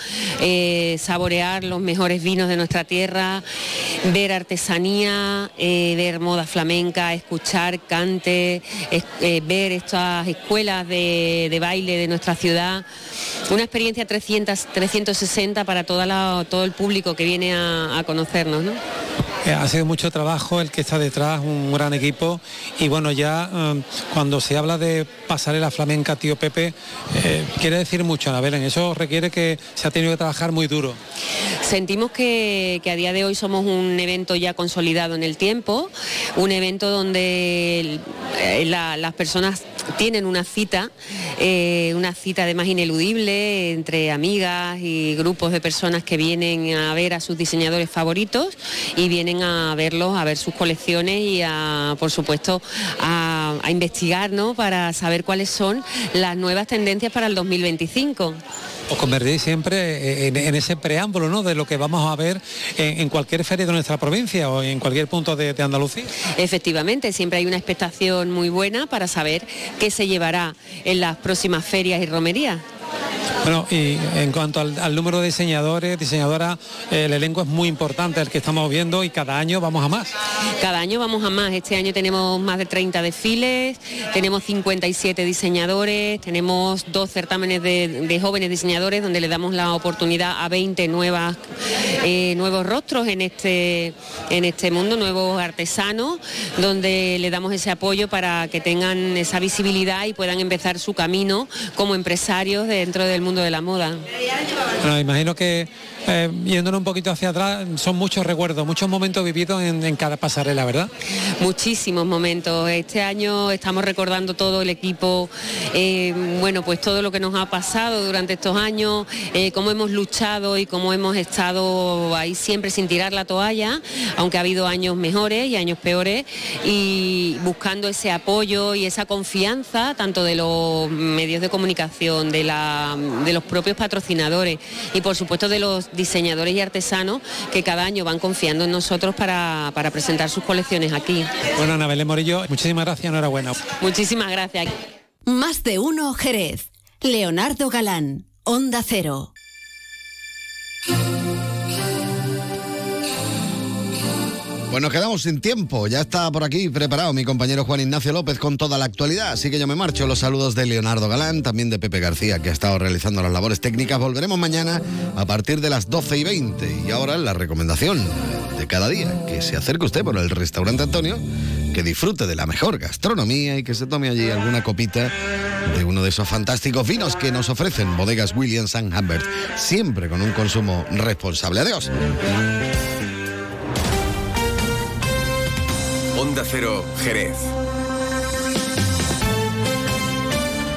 saborear los mejores vinos de nuestra tierra, ver artesanía, ver moda flamenca, flamenca, escuchar cante, ver estas escuelas de baile de nuestra ciudad. Una experiencia 360 para todo el público que viene a conocernos, ¿no? Ha sido mucho trabajo el que está detrás, un gran equipo, y bueno, ya cuando se habla de pasarela flamenca, tío Pepe, quiere decir mucho, Ana Belén. Eso requiere que se ha tenido que trabajar muy duro. Sentimos que a día de hoy somos un evento ya consolidado en el tiempo, un evento donde las personas tienen una cita además ineludible entre amigas y grupos de personas que vienen a ver a sus diseñadores favoritos y vienen a verlos, a ver sus colecciones y por supuesto a investigar, ¿no?, para saber cuáles son las nuevas tendencias para el 2025. Os convertís siempre en ese preámbulo, ¿no?, de lo que vamos a ver en cualquier feria de nuestra provincia o en cualquier punto de Andalucía. Efectivamente, siempre hay una expectación muy buena para saber qué se llevará en las próximas ferias y romerías. Bueno, y en cuanto al número de diseñadoras, el elenco es muy importante el que estamos viendo, y cada año vamos a más. Cada año vamos a más. Este año tenemos más de 30 desfiles, tenemos 57 diseñadores, tenemos 2 certámenes de jóvenes diseñadores donde le damos la oportunidad a 20 nuevos rostros en este mundo, nuevos artesanos, donde le damos ese apoyo para que tengan esa visibilidad y puedan empezar su camino como empresarios dentro del mundo de la moda. Bueno, imagino que yéndonos un poquito hacia atrás, son muchos recuerdos, muchos momentos vividos en cada pasarela, ¿verdad? Muchísimos momentos. Este año estamos recordando todo el equipo, pues todo lo que nos ha pasado durante estos años, cómo hemos luchado y cómo hemos estado ahí siempre sin tirar la toalla, aunque ha habido años mejores y años peores, y buscando ese apoyo y esa confianza tanto de los medios de comunicación, de los propios patrocinadores y por supuesto de los diseñadores y artesanos que cada año van confiando en nosotros para presentar sus colecciones aquí. Bueno, Ana Belén Morillo, muchísimas gracias, enhorabuena. Muchísimas gracias. Más de uno Jerez. Leonardo Galán, Onda Cero. Pues nos quedamos sin tiempo, ya está por aquí preparado mi compañero Juan Ignacio López con toda la actualidad, así que yo me marcho. Los saludos de Leonardo Galán, también de Pepe García, que ha estado realizando las labores técnicas. Volveremos mañana a partir de las 12:20 y ahora la recomendación de cada día, que se acerque usted por el restaurante Antonio, que disfrute de la mejor gastronomía y que se tome allí alguna copita de uno de esos fantásticos vinos que nos ofrecen Bodegas Williams & Humbert, siempre con un consumo responsable. Adiós. Onda Cero, Jerez.